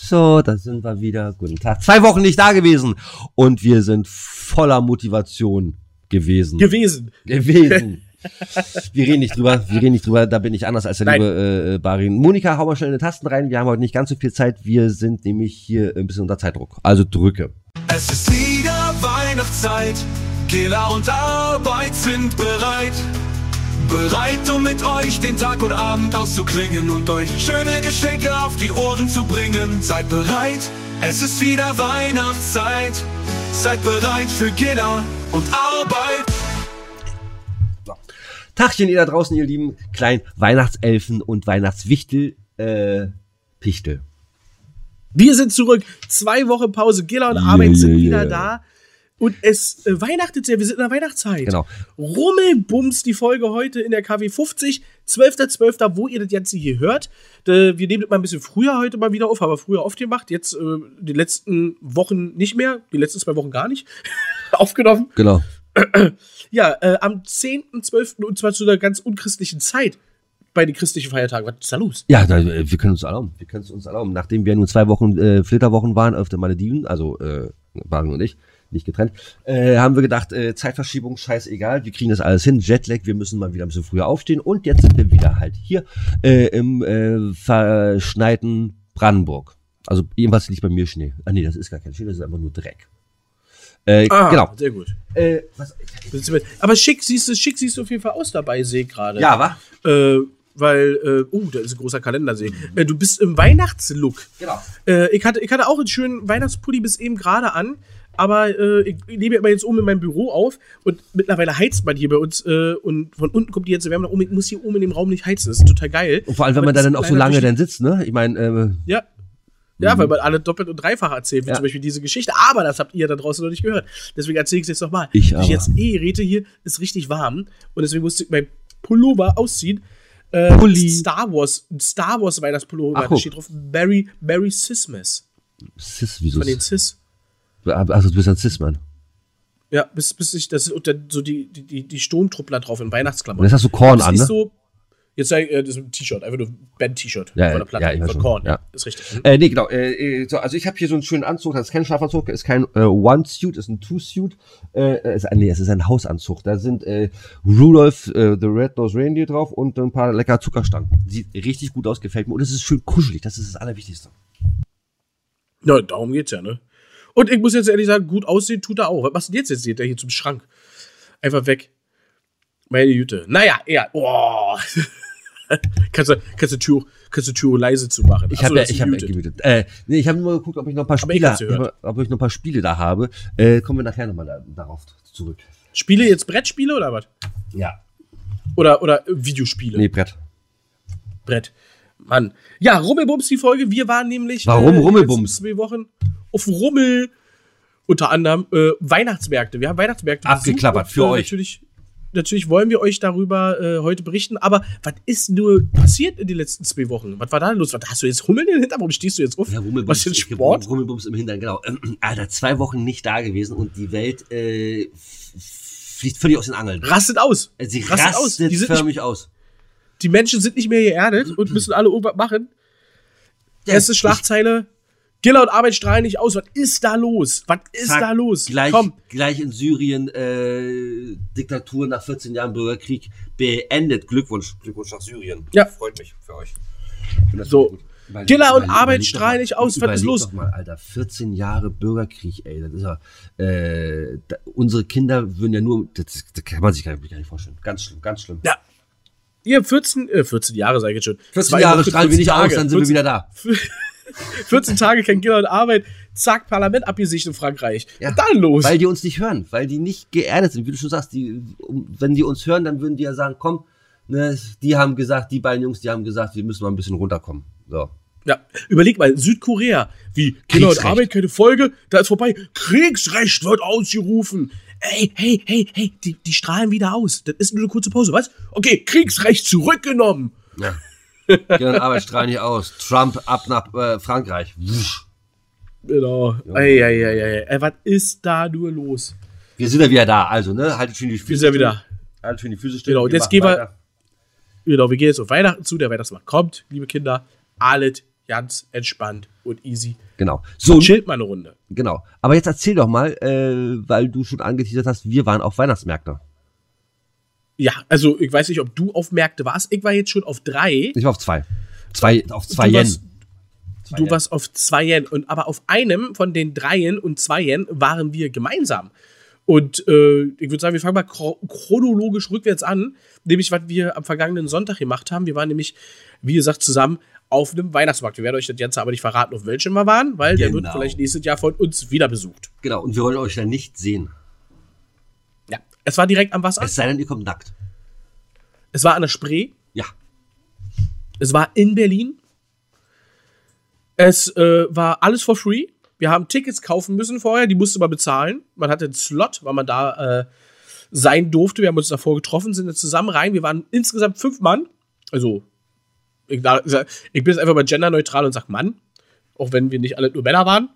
So, da sind wir wieder. Guten Tag. 2 Wochen nicht da gewesen. Und wir sind voller Motivation gewesen. Wir reden nicht drüber. Da bin ich anders als der liebe Barin. Monika, hau mal schnell in die Tasten rein. Wir haben heute nicht ganz so viel Zeit. Wir sind nämlich hier ein bisschen unter Zeitdruck. Also drücke. Es ist wieder Weihnachtszeit. Gela und Arbeit sind bereit. Bereit, um mit euch den Tag und Abend auszuklingen und euch schöne Geschenke auf die Ohren zu bringen. Seid bereit, es ist wieder Weihnachtszeit. Seid bereit für Gela und Arbeit. So. Tagchen, ihr da draußen, ihr lieben kleinen Weihnachtselfen und Weihnachtswichtel, Pichtel. Wir sind zurück. 2 Wochen Pause. Gela und Arbeit sind wieder da. Und es weihnachtet sehr, wir sind in der Weihnachtszeit. Genau. Rummelbums, die Folge heute in der KW 50, 12.12., wo ihr das Ganze hier hört. Wir nehmen das mal ein bisschen früher heute mal wieder auf, haben wir früher oft gemacht, jetzt die letzten Wochen nicht mehr, die letzten 2 Wochen gar nicht aufgenommen. Genau. Ja, am 10.12. und zwar zu einer ganz unchristlichen Zeit bei den christlichen Feiertagen. Was ist da los? Ja, wir können uns erlauben. Nachdem wir nun 2 Wochen Flitterwochen waren auf den Malediven, also Barin und ich, nicht getrennt, haben wir gedacht, Zeitverschiebung, scheißegal, wir kriegen das alles hin, Jetlag, wir müssen mal wieder ein bisschen früher aufstehen und jetzt sind wir wieder halt hier im verschneiten Brandenburg. Also jedenfalls liegt bei mir Schnee. Ah nee, das ist gar kein Schnee, das ist einfach nur Dreck. Genau. Sehr gut. Aber schick siehst du auf jeden Fall aus dabei, sehe ich gerade. Ja, wa? Weil, da ist ein großer Kalender, sehe ich. Du bist im Weihnachtslook. Genau. Ich hatte auch einen schönen Weihnachtspulli bis eben gerade an. Aber ich nehme immer jetzt oben in meinem Büro auf und mittlerweile heizt man hier bei uns und von unten kommt die jetzt Wärme nach oben. Ich muss hier oben in dem Raum nicht heizen, das ist total geil. Und vor allem, wenn man da dann auch so lange dann sitzt, ne? Ich meine, Ja, weil man alle doppelt und dreifach erzählt, wie zum Beispiel diese Geschichte. Aber das habt ihr da draußen noch nicht gehört. Deswegen erzähle ich es jetzt nochmal. Ich jetzt rede hier, ist richtig warm und deswegen musste ich mein Pullover ausziehen. Star Wars Weihnachtspullover, da steht drauf Merry Sismas. Wieso? Von den Sis. Also du bist ein Cis-Mann. Ja, bis ich, das sind dann so die Sturmtruppler drauf in Weihnachtsklamotten. Und jetzt hast du Korn an, ne? So, jetzt das ist ein T-Shirt, einfach nur ein Band-T-Shirt von der Platte, von Korn, ja, ist richtig. Nee, genau, so, also ich habe hier so einen schönen Anzug, das ist kein Schlafanzug, ist kein One-Suit, ist ein Two-Suit, es ist ein Hausanzug, da sind Rudolph, the Red-Nosed Reindeer drauf und ein paar lecker Zuckerstangen. Sieht richtig gut aus, gefällt mir und es ist schön kuschelig, das ist das Allerwichtigste. Ja, darum geht's ja, ne? Und ich muss jetzt ehrlich sagen, gut aussehen tut er auch. Was machst du jetzt? Jetzt geht er hier zum Schrank. Einfach weg. Meine Güte. Naja, kannst du Tür leise zu machen. Ich habe gemütet. Ich habe nur geguckt, ob ich noch ein paar Spiele da habe. Kommen wir nachher nochmal darauf zurück. Spiele jetzt Brettspiele oder was? Ja. Oder Videospiele? Nee, Brett. Mann. Ja, Rummelbums die Folge. Wir waren nämlich Warum Rummelbums? 2 Wochen auf Rummel. Unter anderem Weihnachtsmärkte. Wir haben Weihnachtsmärkte abgeklappert für euch. Natürlich wollen wir euch darüber heute berichten. Aber was ist nur passiert in den letzten 2 Wochen? Was war da los? Hast du jetzt Hummeln in den Hintern? Warum stehst du jetzt auf? Ja, was für ein Sport? Rummelbums im Hintern, genau. Alter, 2 Wochen nicht da gewesen und die Welt fliegt völlig aus den Angeln. Rastet aus. Sie rastet förmlich aus. Die Menschen sind nicht mehr geerdet und müssen alle irgendwas machen. Erste Schlagzeile. Gela und Arbeit strahlen nicht aus. Was ist da los? Gleich in Syrien Diktatur nach 14 Jahren Bürgerkrieg beendet. Glückwunsch nach Syrien. Ja. Freut mich für euch. So. Gela und Arbeit strahlen nicht aus. Was ist los? Doch mal, Alter, 14 Jahre Bürgerkrieg, ey. Das ist ja, unsere Kinder würden ja nur, das kann man sich gar nicht vorstellen. Ganz schlimm. Ja. Ihr 14 Jahre, sag ich jetzt schon. 14 Jahre strahlen wir nicht aus, dann sind wir wieder da. 14 Tage kein Gela und Arbeit, zack, Parlament abgesichert in Frankreich. Ja, was dann los? Weil die uns nicht hören, weil die nicht geerdet sind, wie du schon sagst. Wenn die uns hören, dann würden die ja sagen, komm, ne, die beiden Jungs, die haben gesagt, wir müssen mal ein bisschen runterkommen. So. Ja, überleg mal, Südkorea, wie Gela und Arbeit, keine Folge, da ist vorbei, Kriegsrecht wird ausgerufen. Hey, die strahlen wieder aus. Das ist nur eine kurze Pause, was? Okay, Kriegsrecht zurückgenommen. Ja. Gela und Arbeit strahlen nicht aus. Trump ab nach Frankreich. Wusch. Genau. Ey, was ist da nur los? Wir sind ja wieder da, also, ne? Haltet schön die Füße. Wir sind ja wieder. Haltet schön die Füße still. Genau, und jetzt gehen wir. Genau, wir gehen jetzt auf Weihnachten zu. Der Weihnachtsmarkt kommt, liebe Kinder. Alles ganz entspannt und easy. Genau. So chillt mal eine Runde. Genau. Aber jetzt erzähl doch mal, weil du schon angeteasert hast, wir waren auf Weihnachtsmärkte. Ja, also ich weiß nicht, ob du auf Märkte warst. Ich war jetzt schon auf 3. Ich war auf 2. Auf 2 Yen. Du warst auf 2 Yen. Aber auf einem von den 3 und 2 Yen waren wir gemeinsam. Und ich würde sagen, wir fangen mal chronologisch rückwärts an. Nämlich, was wir am vergangenen Sonntag gemacht haben. Wir waren nämlich, wie gesagt, zusammen auf einem Weihnachtsmarkt. Wir werden euch das Ganze aber nicht verraten, auf welchem wir waren, weil der wird vielleicht nächstes Jahr von uns wieder besucht. Genau, und wir wollen euch ja nicht sehen. Ja, es war direkt am Wasser. Es sei denn, ihr kommt nackt. Es war an der Spree. Ja. Es war in Berlin. Es war alles for free. Wir haben Tickets kaufen müssen vorher, die musste man bezahlen. Man hatte einen Slot, weil man da sein durfte. Wir haben uns davor getroffen, sind jetzt zusammen rein. Wir waren insgesamt 5 Mann. Also, ich bin jetzt einfach mal genderneutral und sag Mann. Auch wenn wir nicht alle nur Männer waren.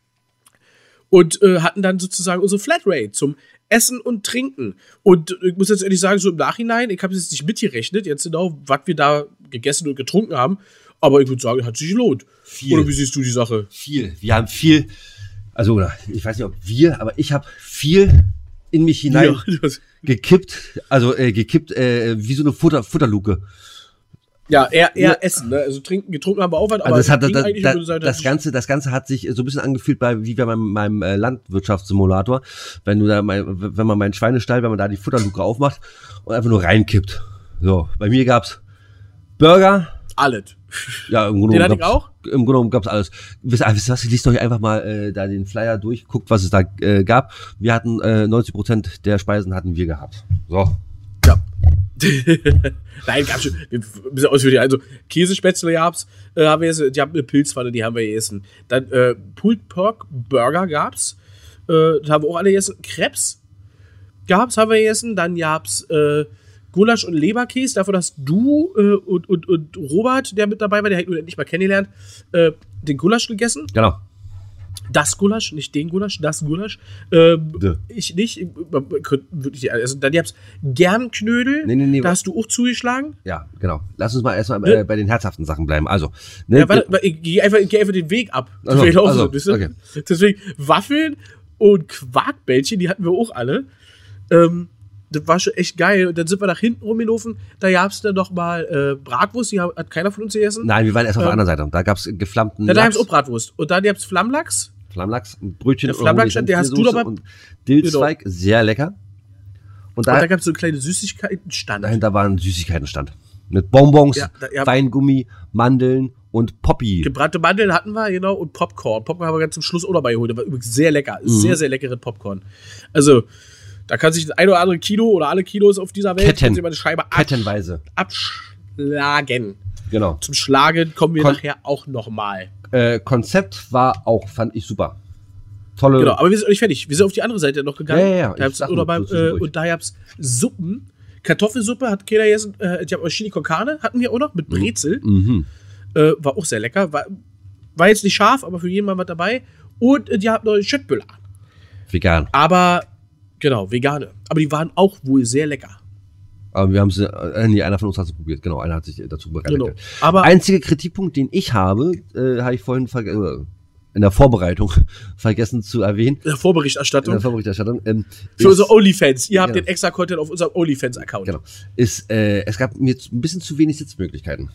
Und hatten dann sozusagen unsere Flatrate zum Essen und Trinken. Und ich muss jetzt ehrlich sagen, so im Nachhinein, ich habe es jetzt nicht mitgerechnet, jetzt genau, was wir da gegessen und getrunken haben. Aber ich würde sagen, hat sich gelohnt. Viel. Oder wie siehst du die Sache? Viel. Wir haben viel, also ich weiß nicht, ob wir, aber ich habe viel in mich hinein gekippt. Also wie so eine Futterluke. Ja, eher Essen, ne? Also getrunken haben wir auch was, aber also das Ganze hat sich so ein bisschen angefühlt wie bei meinem Landwirtschaftssimulator, wenn man meinen Schweinestall, wenn man da die Futterluke aufmacht und einfach nur reinkippt. So, bei mir gab's Burger. Alles. Ja, im Grunde Den hatte ich auch? Im Grunde genommen gab's alles. Wisst ihr was, ich liest euch einfach mal da den Flyer durch, guckt, was es da gab. Wir hatten 90% der Speisen hatten wir gehabt. So. Ja. Nein, gab's schon. Wir müssen ausführlich. Also, Käsespätzle haben wir jetzt, die haben eine Pilzpfanne, die haben wir gegessen. Dann Pulled Pork Burger gab's. Das haben wir auch alle gegessen. Krebs haben wir gegessen. Dann gab's Gulasch und Leberkäse. Dafür, dass du und Robert, der mit dabei war, der hätte nur nicht mal kennengelernt, den Gulasch gegessen. Genau. Das Gulasch, nicht den Gulasch, das Gulasch. Ich nicht. Wirklich, also dann gab's Germknödel. Nee, da hast du auch zugeschlagen. Ja, genau. Lass uns mal erstmal bei den herzhaften Sachen bleiben. Also, ne, ja, warte, ich gehe einfach den Weg ab. Okay. Deswegen Waffeln und Quarkbällchen, die hatten wir auch alle. Das war schon echt geil. Und dann sind wir nach hinten rumgelaufen. Da gab's dann noch mal Bratwurst. Die hat keiner von uns gegessen. Nein, wir waren erst auf der anderen Seite. Da gab's geflammten Lachs. Da gab's auch Bratwurst. Und dann gab's Flammlachs. Ein Brötchen. Der Flammlachs, der hast du dabei. Und Dillzweig, genau. Sehr lecker. Und da gab's so einen kleinen Süßigkeitenstand. Dahinter war ein Süßigkeitenstand. Mit Bonbons, Weingummi, Mandeln und Poppy. Gebrannte Mandeln hatten wir, genau, und Popcorn. Popcorn haben wir ganz zum Schluss auch dabei geholt. Das war übrigens sehr lecker. Sehr, sehr leckeren Popcorn. Also, da kann sich das ein oder andere Kilo oder alle Kilos auf dieser Welt eine Scheibe kettenweise abschlagen. Genau. Zum Schlagen kommen wir nachher auch nochmal. Konzept war auch, fand ich super. Tolle. Genau, aber wir sind noch nicht fertig. Wir sind auf die andere Seite noch gegangen. Ja. Und da gab's Suppen. Kartoffelsuppe hat keiner gegessen. Die haben Chili con Carne, hatten wir auch noch, mit Brezel. Mhm. War auch sehr lecker. War jetzt nicht scharf, aber für jeden mal was dabei. Und die hatten noch Schöttbüller. Vegan. Aber, genau, vegane. Aber die waren auch wohl sehr lecker. Aber wir haben sie, einer von uns hat es probiert. Genau, einer hat sich dazu bereit. Genau. Aber einziger Kritikpunkt, den ich habe ich vorhin in der Vorbereitung vergessen zu erwähnen. In der Vorberichterstattung. Für unsere OnlyFans. Ihr habt den extra Content auf unserem OnlyFans-Account. Genau. Es gab mir ein bisschen zu wenig Sitzmöglichkeiten.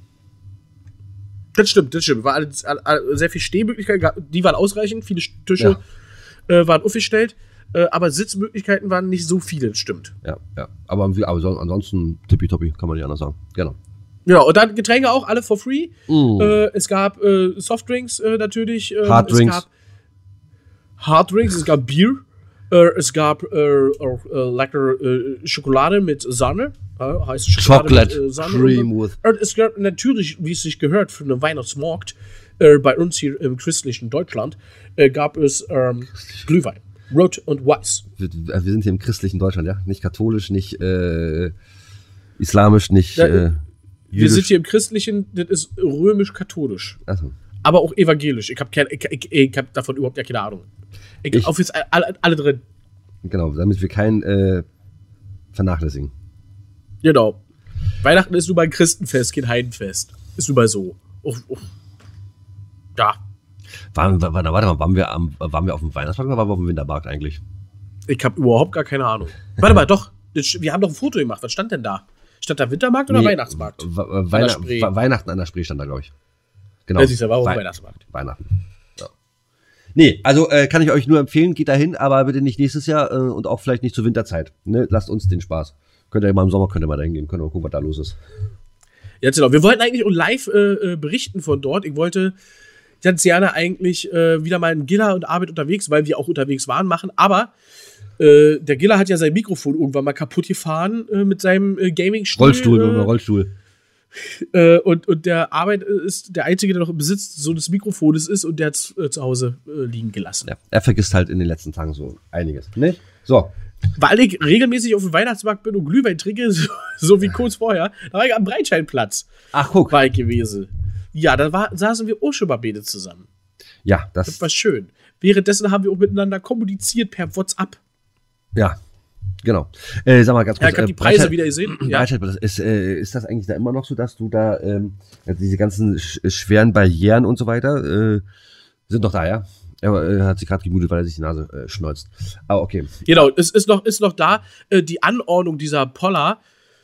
Das stimmt. War sehr viel Stehmöglichkeiten, die waren ausreichend. Viele Tische waren aufgestellt. Aber Sitzmöglichkeiten waren nicht so viele, das stimmt. Ja. Aber ansonsten tippitoppi, kann man nicht anders sagen. Genau. Ja, und dann Getränke auch, alle for free. Es gab Softdrinks natürlich. Harddrinks, es gab Bier. Es gab lecker Schokolade mit Sahne. Heißt Schokolade Chocolate mit Sahne. Cream with. Und es gab natürlich, wie es sich gehört, für einen Weihnachtsmarkt bei uns hier im christlichen Deutschland, gab es Glühwein. Rot und Weiß. Wir sind hier im christlichen Deutschland, ja? Nicht katholisch, nicht islamisch, nicht wir sind hier im christlichen, das ist römisch-katholisch. So. Aber auch evangelisch. Ich hab davon überhaupt keine Ahnung. Auf jetzt alle drin. Genau, damit wir keinen vernachlässigen. Genau. Weihnachten ist nur mal ein Christenfest, kein Heidenfest. Ist nur mal so. Ja, Warte mal, waren wir auf dem Weihnachtsmarkt oder waren wir auf dem Wintermarkt eigentlich? ich habe überhaupt gar keine Ahnung. Warte mal, doch. Wir haben doch ein Foto gemacht. Was stand denn da? Stand da Wintermarkt oder Weihnachtsmarkt? Weihnachten an der Spree stand da, glaube ich. Genau. Das ist ja auch Weihnachtsmarkt. Weihnachten. Ja. Nee, also kann ich euch nur empfehlen, geht da hin, aber bitte nicht nächstes Jahr und auch vielleicht nicht zur Winterzeit. Ne? Lasst uns den Spaß. Könnt ihr mal im Sommer da hingehen, könnt ihr mal gucken, was da los ist. Ja, genau. Wir wollten eigentlich live berichten von dort. Ich wollte ganz gerne eigentlich wieder mal in Giller und Arbeit unterwegs, weil wir auch unterwegs waren, machen. Aber der Giller hat ja sein Mikrofon irgendwann mal kaputt gefahren mit seinem Gaming-Stuhl. Rollstuhl. Und der Arbeit ist der Einzige, der noch im Besitz so des Mikrofones ist und der hat es zu Hause liegen gelassen. Ja, er vergisst halt in den letzten Tagen so einiges. Nicht? So. Weil ich regelmäßig auf dem Weihnachtsmarkt bin und Glühwein trinke, so wie kurz vorher, da war ich am Breitscheidplatz. Ach, guck. War ich gewesen. Ja, da saßen wir auch schon mal beide zusammen. Ja, Das war schön. Währenddessen haben wir auch miteinander kommuniziert per WhatsApp. Ja, genau. Sag mal ganz kurz. Ja, ich habe die Preise wieder gesehen. Ja. Ist das eigentlich da immer noch so, dass du da diese ganzen schweren Barrieren und so weiter sind doch da, ja? Er hat sich gerade gemutet, weil er sich die Nase schneuzt. Aber okay. Genau, es ist noch da. Die Anordnung dieser Poller,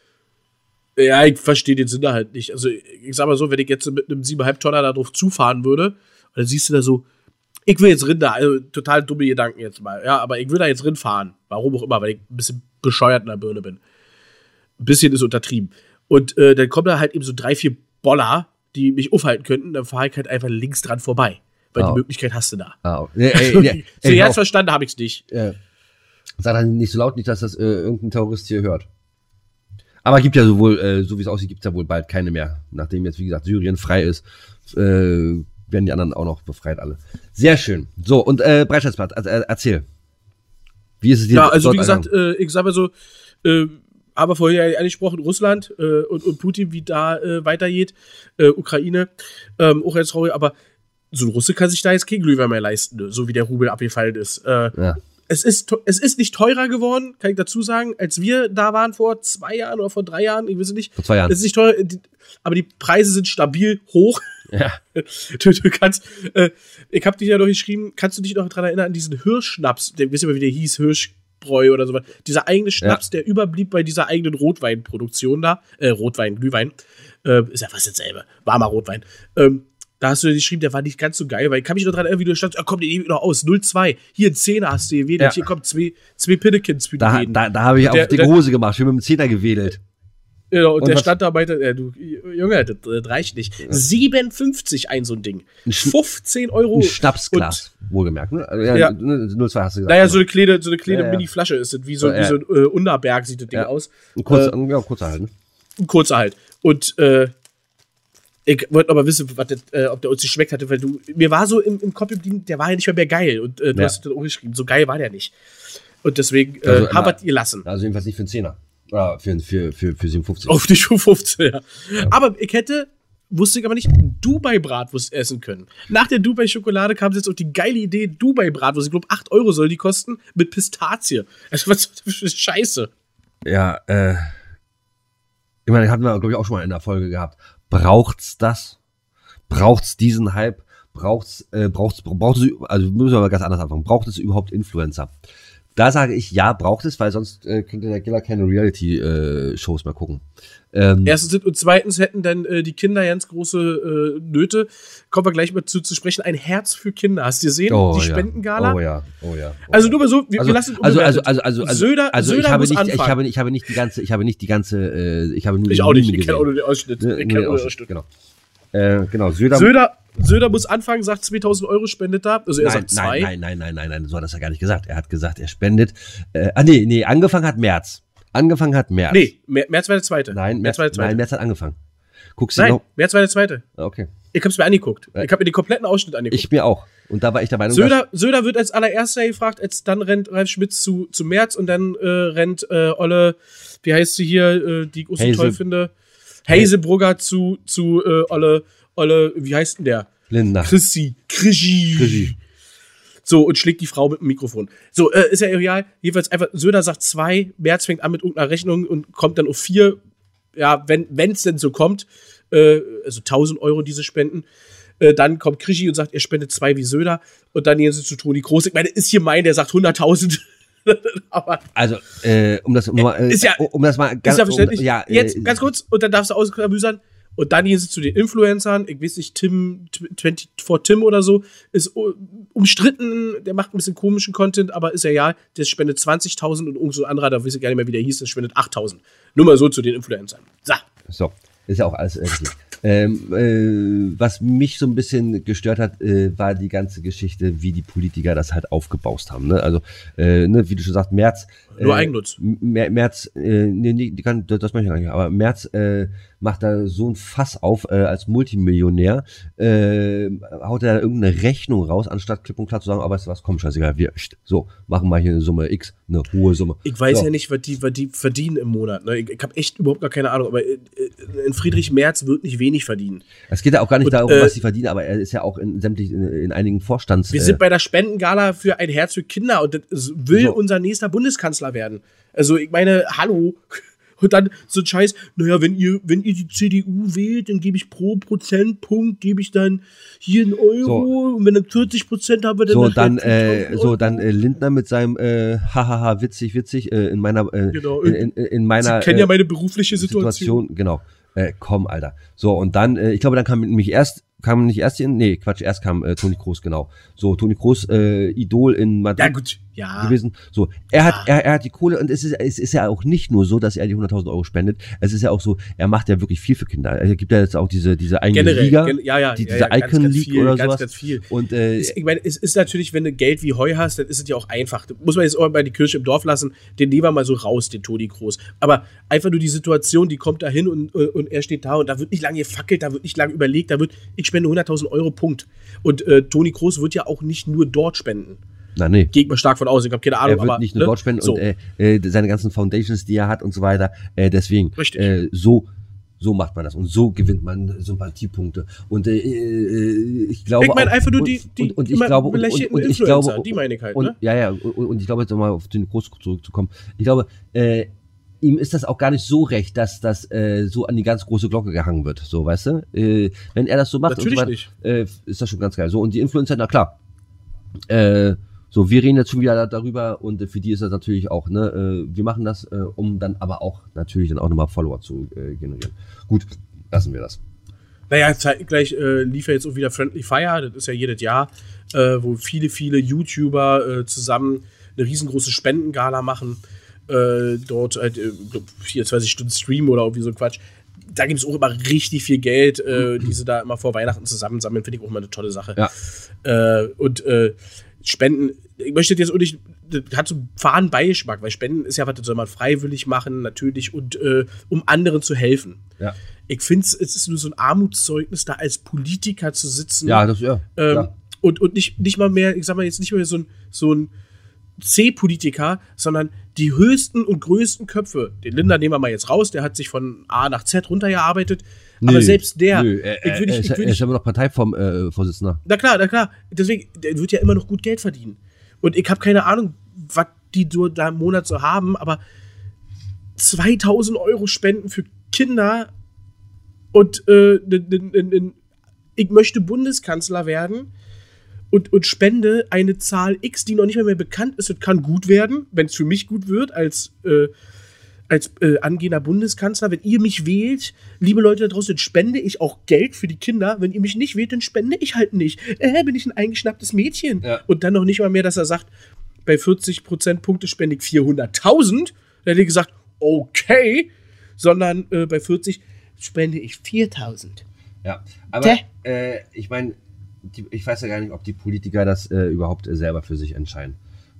ja, ich verstehe den Sinn da halt nicht. Also, ich sag mal so, wenn ich jetzt mit einem 7,5 Tonner da drauf zufahren würde, dann siehst du da so, ich will jetzt Rinder, also total dumme Gedanken jetzt mal, ja, aber ich will da jetzt fahren. Warum auch immer, weil ich ein bisschen bescheuert in der Birne bin. Ein bisschen ist untertrieben. Und dann kommen da halt eben so 3, 4 Boller, die mich aufhalten könnten, dann fahre ich halt einfach links dran vorbei. Weil die Möglichkeit hast du da. Zuerst verstanden habe ich es nicht. Sag dann nicht so laut, nicht, dass das irgendein Terrorist hier hört. Aber gibt ja sowohl, so wie es aussieht, gibt es ja wohl bald keine mehr. Nachdem jetzt, wie gesagt, Syrien frei ist, werden die anderen auch noch befreit alle. Sehr schön. So, und Breitscheidplatz, erzähl. Wie ist es dir? Ja, also wie gesagt, ich sage mal so, aber vorher angesprochen, Russland und Putin, wie da weitergeht, Ukraine, auch jetzt traurig, aber so ein Russe kann sich da jetzt kein Glühwein mehr leisten, ne? So wie der Rubel abgefallen ist. Ja. Es ist nicht teurer geworden, kann ich dazu sagen, als wir da waren vor 2 Jahren oder vor 3 Jahren, ich weiß nicht. Vor 2 Jahren. Es ist nicht teuer, aber die Preise sind stabil hoch. Ja. Du kannst, ich hab dich ja noch geschrieben, kannst du dich noch daran erinnern, an diesen Hirschschnaps, der, wisst ihr mal, wie der hieß, Hirschbräu oder so, dieser eigene Schnaps, der überblieb bei dieser eigenen Rotweinproduktion da, Glühwein, ist ja fast dasselbe, warmer Rotwein, da hast du dir geschrieben, der war nicht ganz so geil, weil ich kann mich noch dran erinnern, wie du standst, komm, den nehme ich noch aus, 0,2, hier ein 10er hast du gewählt, hier kommt zwei Pinnekins für die Läden. Da habe ich auf dicke Hose gemacht, schön mit dem 10er gewedelt. Genau, und der stand da und meinte, du, Junge, das reicht nicht. 57 so ein Ding. 15 Euro. Ein Schnapsglas, wohlgemerkt, ne? Ja. 0,2 hast du gesagt. Naja, so eine kleine Mini-Flasche ist das, wie so ein Unterberg sieht das Ding aus. Ein kurzer halt, ne? Ein kurzer halt. Und ich wollte aber wissen, ob der uns geschmeckt hatte, weil mir war so im Kopf geblieben, der war ja nicht mehr geil. Und du hast das auch geschrieben, so geil war der nicht. Und deswegen habert ihr lassen. Also jedenfalls nicht für einen 10er. Oder für 57. Auf die 15, ja. Aber ich wusste ich aber nicht, Dubai-Bratwurst essen können. Nach der Dubai-Schokolade kam jetzt auf die geile Idee, Dubai-Bratwurst, ich glaube 8 Euro soll die kosten, mit Pistazie. Also was für Scheiße. Ja, ich meine, hatten wir, glaube ich, auch schon mal in der Folge gehabt. Braucht's das? Braucht's diesen Hype? Braucht's, also müssen wir mal ganz anders anfangen. Braucht es überhaupt Influencer? Da sage ich, ja, braucht es, weil sonst könnte der Giller keine Reality-Shows mehr gucken. Erstens und zweitens hätten dann die Kinder ganz große Nöte. Kommen wir gleich mal zu sprechen. Ein Herz für Kinder. Hast du gesehen? Die Spendengala? Oh ja. Also nur mal so, wir lassen Söder muss anfangen. Ich habe nicht die ganze, ich habe nur ich auch nicht, ich kenne auch nur den Ausschnitt. Genau. Söder muss anfangen, sagt 2000 Euro spendet da. Also er sagt 2. Nein, so hat das ja gar nicht gesagt. Er hat gesagt, er spendet. Angefangen hat März. Nee, März war der zweite. März hat angefangen. März war der zweite. Okay. Ich hab's mir angeguckt. Ich habe mir den kompletten Ausschnitt angeguckt. Ich mir auch. Und da war ich der Meinung, Söder wird als allererster gefragt, dann rennt Ralf Schmitz zu März und dann rennt Olle, wie heißt sie hier, die ich auch so toll finde, Hazelbrugger zu Olle, wie heißt denn der? Lindner. Krischi. So, und schlägt die Frau mit dem Mikrofon. So, ist ja egal. Jedenfalls einfach, Söder sagt 2, März fängt an mit irgendeiner Rechnung und kommt dann auf 4. Ja, wenn es denn so kommt, also 1000 Euro diese Spenden. Dann kommt Krischi und sagt, er spendet 2 wie Söder. Und dann gehen sie zu Toni Kroos. Ich meine, ist gemein, der sagt 100.000. Aber also, um das mal ist ja ganz, verständlich. Jetzt, ganz kurz, und dann darfst du ausklamüsern. Und dann gehen sie zu den Influencern. Ich weiß nicht, Tim oder so, ist umstritten. Der macht ein bisschen komischen Content, aber ist ja egal. Der spendet 20.000 und irgend so ein anderer, da weiß ich gar nicht mehr, wie der hieß, der spendet 8.000. Nur mal so zu den Influencern. So, ist ja auch alles richtig. Was mich so ein bisschen gestört hat, war die ganze Geschichte, wie die Politiker das halt aufgebaust haben. Ne? Also, wie du schon sagst, Merz. Nur Eigennutz. Merz, das mache ich gar nicht, aber Merz macht da so ein Fass auf als Multimillionär, haut er da irgendeine Rechnung raus, anstatt klipp und klar zu sagen, aber weißt du was, komm, scheißegal, so, machen wir hier eine Summe X, eine hohe Summe. Ich weiß ja nicht, was die verdienen im Monat. Ne? Ich habe echt überhaupt gar keine Ahnung, aber in Friedrich Merz wird nicht wenig verdienen. Es geht ja auch gar nicht darum, was sie verdienen, aber er ist ja auch in einigen Vorstands... Wir sind bei der Spendengala für ein Herz für Kinder und das will unser nächster Bundeskanzler werden. Also ich meine, hallo. Und dann so ein Scheiß, naja, wenn ihr die CDU wählt, dann gebe ich pro Prozentpunkt, gebe ich dann hier einen Euro. So. Und wenn dann 40% haben wir dann... Dann Lindner mit seinem hahaha, witzig, in meiner... genau. in meiner... Sie kennen ja meine berufliche Situation. Genau. Komm, Alter. So, und dann, ich glaube, dann kam erst kam Toni Kroos, genau. So, Toni Kroos, Idol in Madrid. Ja, gut, ja. Gewesen. So, er hat die Kohle und es ist ja auch nicht nur so, dass er die 100.000 Euro spendet. Es ist ja auch so, er macht ja wirklich viel für Kinder. Er gibt ja jetzt auch diese eigene Liga. Diese Icon League oder sowas. Ganz viel. Und, ich meine, es ist natürlich, wenn du Geld wie Heu hast, dann ist es ja auch einfach. Da muss man jetzt auch mal die Kirche im Dorf lassen. Den nehmen wir mal so raus, den Toni Kroos. Aber einfach nur die Situation, die kommt da hin und er steht da und da wird nicht lange gefackelt, da wird nicht lange überlegt, ich spende 100.000 Euro, Punkt. Und Toni Kroos wird ja auch nicht nur dort spenden. Na, nee. Geht mal stark von aus, ich habe keine Ahnung. Er wird nicht nur dort spenden so. Und seine ganzen Foundations, die er hat und so weiter. Deswegen, so macht man das und so gewinnt man Sympathiepunkte. Und ich glaube, ich meine einfach nur die Influencer, die meine ich halt. Und ich glaube, jetzt nochmal auf den Groß zurückzukommen, ich glaube, ihm ist das auch gar nicht so recht, dass das so an die ganz große Glocke gehangen wird, so, weißt du? Wenn er das so macht, natürlich und so weiter, ist das schon ganz geil. So, und die Influencer, na klar, so, wir reden jetzt schon wieder darüber und für die ist das natürlich auch, ne, wir machen das, um dann aber auch natürlich dann auch nochmal Follower zu generieren. Gut, lassen wir das. Naja, gleich lief ja jetzt auch wieder Friendly Fire, das ist ja jedes Jahr, wo viele YouTuber zusammen eine riesengroße Spendengala machen, dort halt 24 Stunden Stream oder irgendwie so ein Quatsch. Da gibt es auch immer richtig viel Geld, die sie da immer vor Weihnachten zusammensammeln, finde ich auch immer eine tolle Sache. Ja. Spenden, ich möchte jetzt auch nicht, das hat so einen faden Beigeschmack, weil Spenden ist ja was, das soll man freiwillig machen, natürlich, und um anderen zu helfen. Ja. Ich finde, es ist nur so ein Armutszeugnis, da als Politiker zu sitzen. Ja, das ja. Und nicht mal mehr, ich sag mal jetzt nicht mehr so ein C-Politiker, sondern die höchsten und größten Köpfe. Den Lindner nehmen wir mal jetzt raus, der hat sich von A nach Z runtergearbeitet. Aber selbst der. Er ist ja immer noch Parteivorsitzender. Na klar. Deswegen, der wird ja immer noch gut Geld verdienen. Und ich habe keine Ahnung, was die da im Monat so haben, aber 2.000 Euro spenden für Kinder und ich möchte Bundeskanzler werden und spende eine Zahl X, die noch nicht mehr bekannt ist und kann gut werden, wenn es für mich gut wird, als angehender Bundeskanzler. Wenn ihr mich wählt, liebe Leute da draußen, spende ich auch Geld für die Kinder. Wenn ihr mich nicht wählt, dann spende ich halt nicht. Bin ich ein eingeschnapptes Mädchen. Ja. Und dann noch nicht mal mehr, dass er sagt, bei 40% Punkte spende ich 400.000. Dann hätte ich gesagt, okay. Sondern bei 40 spende ich 4.000. Ja, aber ich meine, ich weiß ja gar nicht, ob die Politiker das überhaupt selber für sich entscheiden.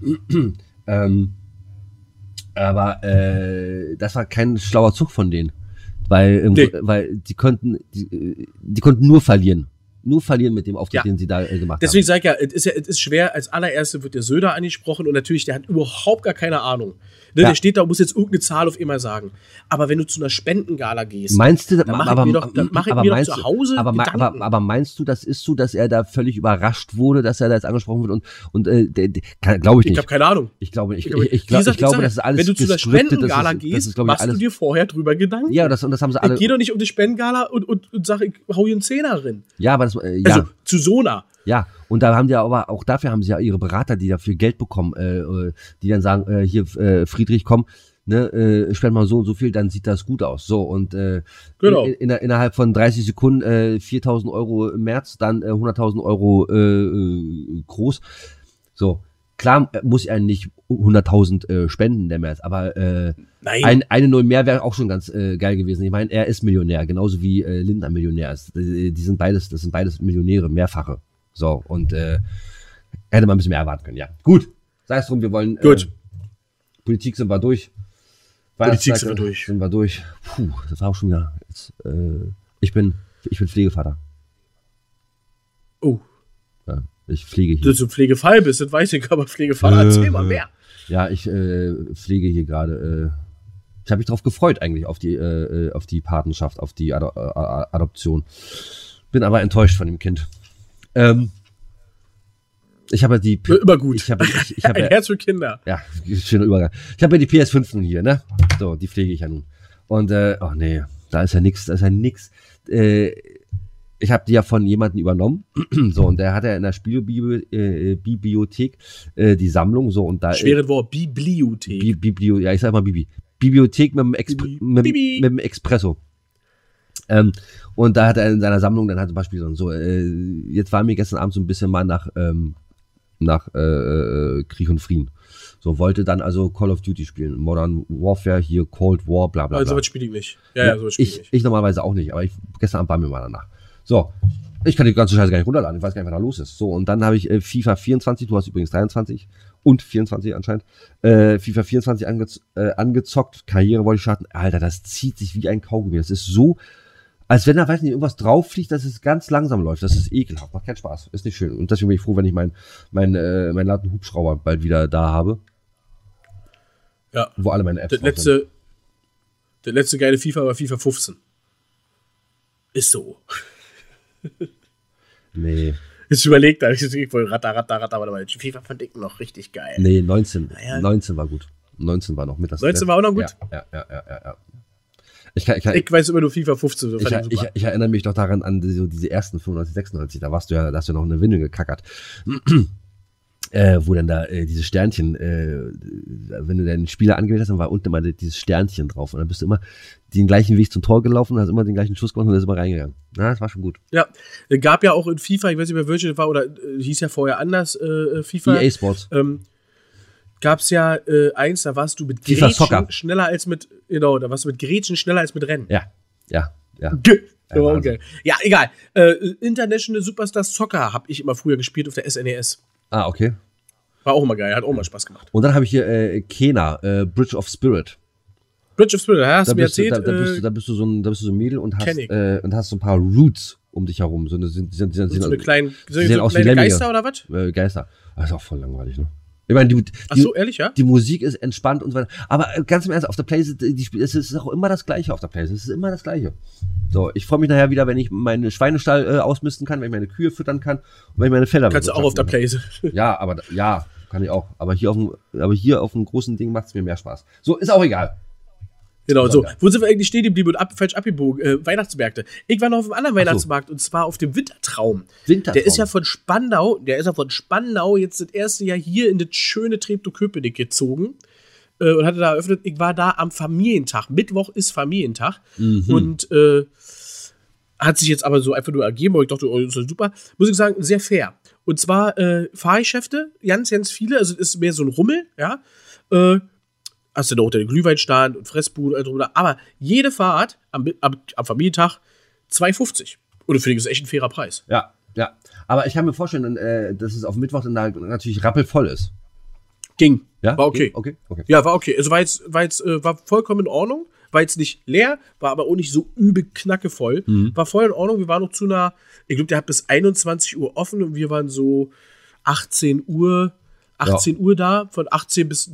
Aber das war kein schlauer Zug von denen. Weil die konnten nur verlieren. Nur verlieren mit dem Auftritt, den sie da gemacht haben. Deswegen sage ich ja, es ist schwer. Als allererste wird der Söder angesprochen und natürlich, der hat überhaupt gar keine Ahnung. Ne, der steht da und muss jetzt irgendeine Zahl auf immer sagen. Aber wenn du zu einer Spendengala gehst, meinst du, dann mache ich mir doch zu Hause Gedanken. Aber meinst du, das ist so, dass er da völlig überrascht wurde, dass er da jetzt angesprochen wird und glaube ich nicht. Ich habe keine Ahnung. Ich glaube nicht. Ich glaube, das ist alles. Wenn du zu einer Spendengala gehst, machst du dir vorher drüber Gedanken. Ja, und das haben sie alle. Ich gehe doch nicht um die Spendengala und sage, ich hau hier einen Zehner rein. Ja, aber das, ja. Also zu Sona. Ja, und da haben die aber auch dafür haben sie ja ihre Berater, die dafür Geld bekommen, die dann sagen, hier Friedrich, komm, ne, spend mal so und so viel, dann sieht das gut aus. So, und Genau. innerhalb von 30 Sekunden 4.000 Euro im März, dann 100.000 Euro groß. So, klar muss er nicht 100.000 spenden, der März, aber Nein. eine Null mehr wäre auch schon ganz geil gewesen. Ich meine, er ist Millionär, genauso wie Lindner Millionär ist. Das sind beides Millionäre, mehrfache. So, und hätte man ein bisschen mehr erwarten können, ja. Gut, sei es drum, wir wollen Politik sind wir durch. Politik sind wir durch. Puh, das war auch schon wieder. Jetzt, ich bin Pflegevater. Oh. Ja, ich pflege hier. Dass du Pflegefall bist, das weiß ich, aber Pflegevater, erzähl mal mehr. Ja, ich pflege hier gerade. Ich habe mich drauf gefreut eigentlich auf die Patenschaft, auf die Adoption. Bin aber enttäuscht von dem Kind. Ich habe die. Immer gut. Ich hab Ein Herz für Kinder. Ja, schöner Übergang. Ich habe ja die PS5 nun hier, ne? So, die pflege ich ja nun. Und, ach nee, da ist ja nix. Ich habe die ja von jemandem übernommen. So, und der hat ja in der Spielbibliothek die Sammlung, so, und da. Schweres Wort, Bibliothek. Ja, ich sag mal Bibliothek mit dem Espresso. Und da hat er in seiner Sammlung dann halt zum Beispiel so, jetzt war mir gestern Abend so ein bisschen mal nach Krieg und Frieden. So, wollte dann also Call of Duty spielen, Modern Warfare, hier Cold War, bla bla bla. Also was spiele ich nicht. Ja, sowas spiele ich nicht. Ich normalerweise auch nicht, aber gestern Abend war mir mal danach. So, ich kann die ganze Scheiße gar nicht runterladen, ich weiß gar nicht, was da los ist. So, und dann habe ich FIFA 24, du hast übrigens 23 und 24 anscheinend, FIFA 24 angezockt, Karriere wollte ich starten. Alter, das zieht sich wie ein Kaugummi. Das ist so, als wenn da, weiß nicht, irgendwas drauf fliegt, dass es ganz langsam läuft. Das ist ekelhaft, macht keinen Spaß, ist nicht schön. Und deswegen bin ich froh, wenn ich meinen lauten Hubschrauber bald wieder da habe. Ja. Wo alle meine Apps drauf sind. Der letzte geile FIFA war FIFA 15. Ist so. Nee. Jetzt überlegt, da habe ich jetzt voll ratter, aber die FIFA fand ich noch richtig geil. Nee, 19 war gut. 19 war noch mit das. 19 war auch noch gut? Ja. Ich weiß immer nur FIFA 15. So ich erinnere mich doch daran an diese ersten 95, 96, da hast du noch eine Windel gekackert. Wo dann da diese Sternchen, wenn du den Spieler angewählt hast, dann war unten immer dieses Sternchen drauf. Und dann bist du immer den gleichen Weg zum Tor gelaufen, hast immer den gleichen Schuss gemacht und ist immer reingegangen. Na, das war schon gut. Ja, gab ja auch in FIFA, ich weiß nicht, wer Virtual war, oder hieß ja vorher anders, FIFA. EA Sports. Gab es ja eins, da warst du mit Gretchen schneller als mit, genau, da warst du mit Gretchen schneller als mit Rennen. Ja. Okay. Ja, egal. International Superstar Soccer habe ich immer früher gespielt auf der SNES. Ah, okay. War auch immer geil, hat auch mal Spaß gemacht. Und dann habe ich hier Kena, Bridge of Spirit. Bridge of Spirit, hast du mir erzählt? Da bist du so ein Mädel und hast so ein paar Roots um dich herum. So eine kleine Lemminge. Geister oder was? Geister. Das ist auch voll langweilig, ne? Ich meine, ach so, ehrlich, ja? Die Musik ist entspannt und so weiter. Aber ganz im Ernst, auf der Playstation, es ist auch immer das Gleiche auf der Playstation. Es ist immer das Gleiche. So, ich freue mich nachher wieder, wenn ich meinen Schweinestall ausmisten kann, wenn ich meine Kühe füttern kann und wenn ich meine Felder kannst du auch auf der Playstation. Ja, kann ich auch. Aber hier auf dem großen Ding macht es mir mehr Spaß. So, ist auch egal. Genau, so. Wo sind wir eigentlich stehen geblieben und falsch abgebogen? Weihnachtsmärkte. Ich war noch auf einem anderen Weihnachtsmarkt und zwar auf dem Wintertraum. Der ist ja von Spandau, jetzt das erste Jahr hier in das schöne Treptow-Köpenick gezogen und hatte da eröffnet. Ich war da am Familientag. Mittwoch ist Familientag und hat sich jetzt aber so einfach nur ergeben, aber ich dachte, oh, das ist super. Muss ich sagen, sehr fair. Und zwar Fahrgeschäfte, ganz viele, also es ist mehr so ein Rummel, ja. Hast du da unter den Glühweinstand und Fressbude und drüber. Aber jede Fahrt am Familientag 2,50. Und ich finde, das ist echt ein fairer Preis. Ja. Aber ich kann mir vorstellen, dass es auf Mittwoch dann natürlich rappelvoll ist. Ging. Ja? War okay. Okay. Ja, war okay. Also war vollkommen in Ordnung. War jetzt nicht leer, war aber auch nicht so übel knackevoll. War voll in Ordnung. Wir waren noch ich glaube, der hat bis 21 Uhr offen und wir waren so 18 Uhr da, von 18 bis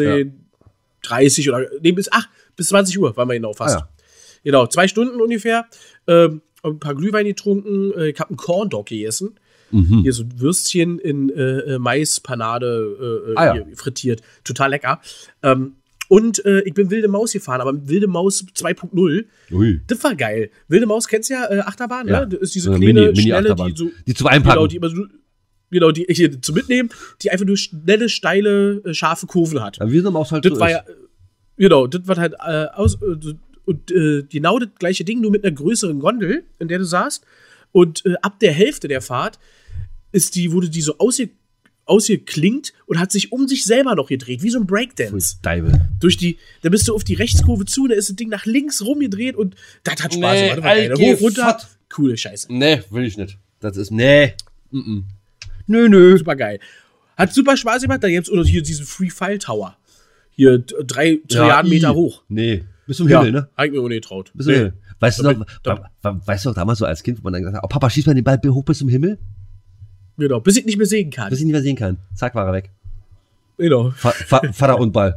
19:30 oder bis 20 Uhr waren wir genau fast. Ah, ja. Genau, 2 Stunden ungefähr. Ein paar Glühwein getrunken. Ich habe einen Corn Dog gegessen. Hier so ein Würstchen in Maispanade frittiert. Total lecker. Und ich bin Wilde Maus gefahren, aber Wilde Maus 2.0. Ui. Das war geil. Wilde Maus kennst du ja, Achterbahn, Ja. ne? Das ist diese So eine kleine, Mini- schnelle, Achterbahn. die so. Die zum Einpacken. Genau, die immer so. Genau, die hier zum Mitnehmen, die einfach nur schnelle, steile, scharfe Kurven hat. Aber Wilde Maus halt Das so war ist. ja. Genau, das war halt genau das gleiche Ding, nur mit einer größeren Gondel, in der du saßt. Und ab der Hälfte der Fahrt wurde die so ausgeklingt und hat sich um sich selber noch gedreht, wie so ein Breakdance. Deibe. Da bist du auf die Rechtskurve zu, da ist das Ding nach links rumgedreht und das hat Spaß gemacht. Das war geil. Alter, Hoch, runter, Fott. coole Scheiße. Nee, will ich nicht. Das ist, nee. Nö. Super geil. Hat super Spaß gemacht. Da gibt's auch noch hier diesen Free File Tower. Hier 3 Trilliarden Meter hoch. Nee. Bis zum Himmel, ne? Hab ich mir auch nicht getraut. Bis zum Himmel. Weißt du noch, Da- weißt du noch damals so als Kind, wo man dann gesagt hat, oh Papa, schieß mal den Ball hoch bis zum Himmel, Genau, bis ich nicht mehr sehen kann. bis ich ihn nicht mehr sehen kann. Zack, war er weg. Genau. Vater und Ball.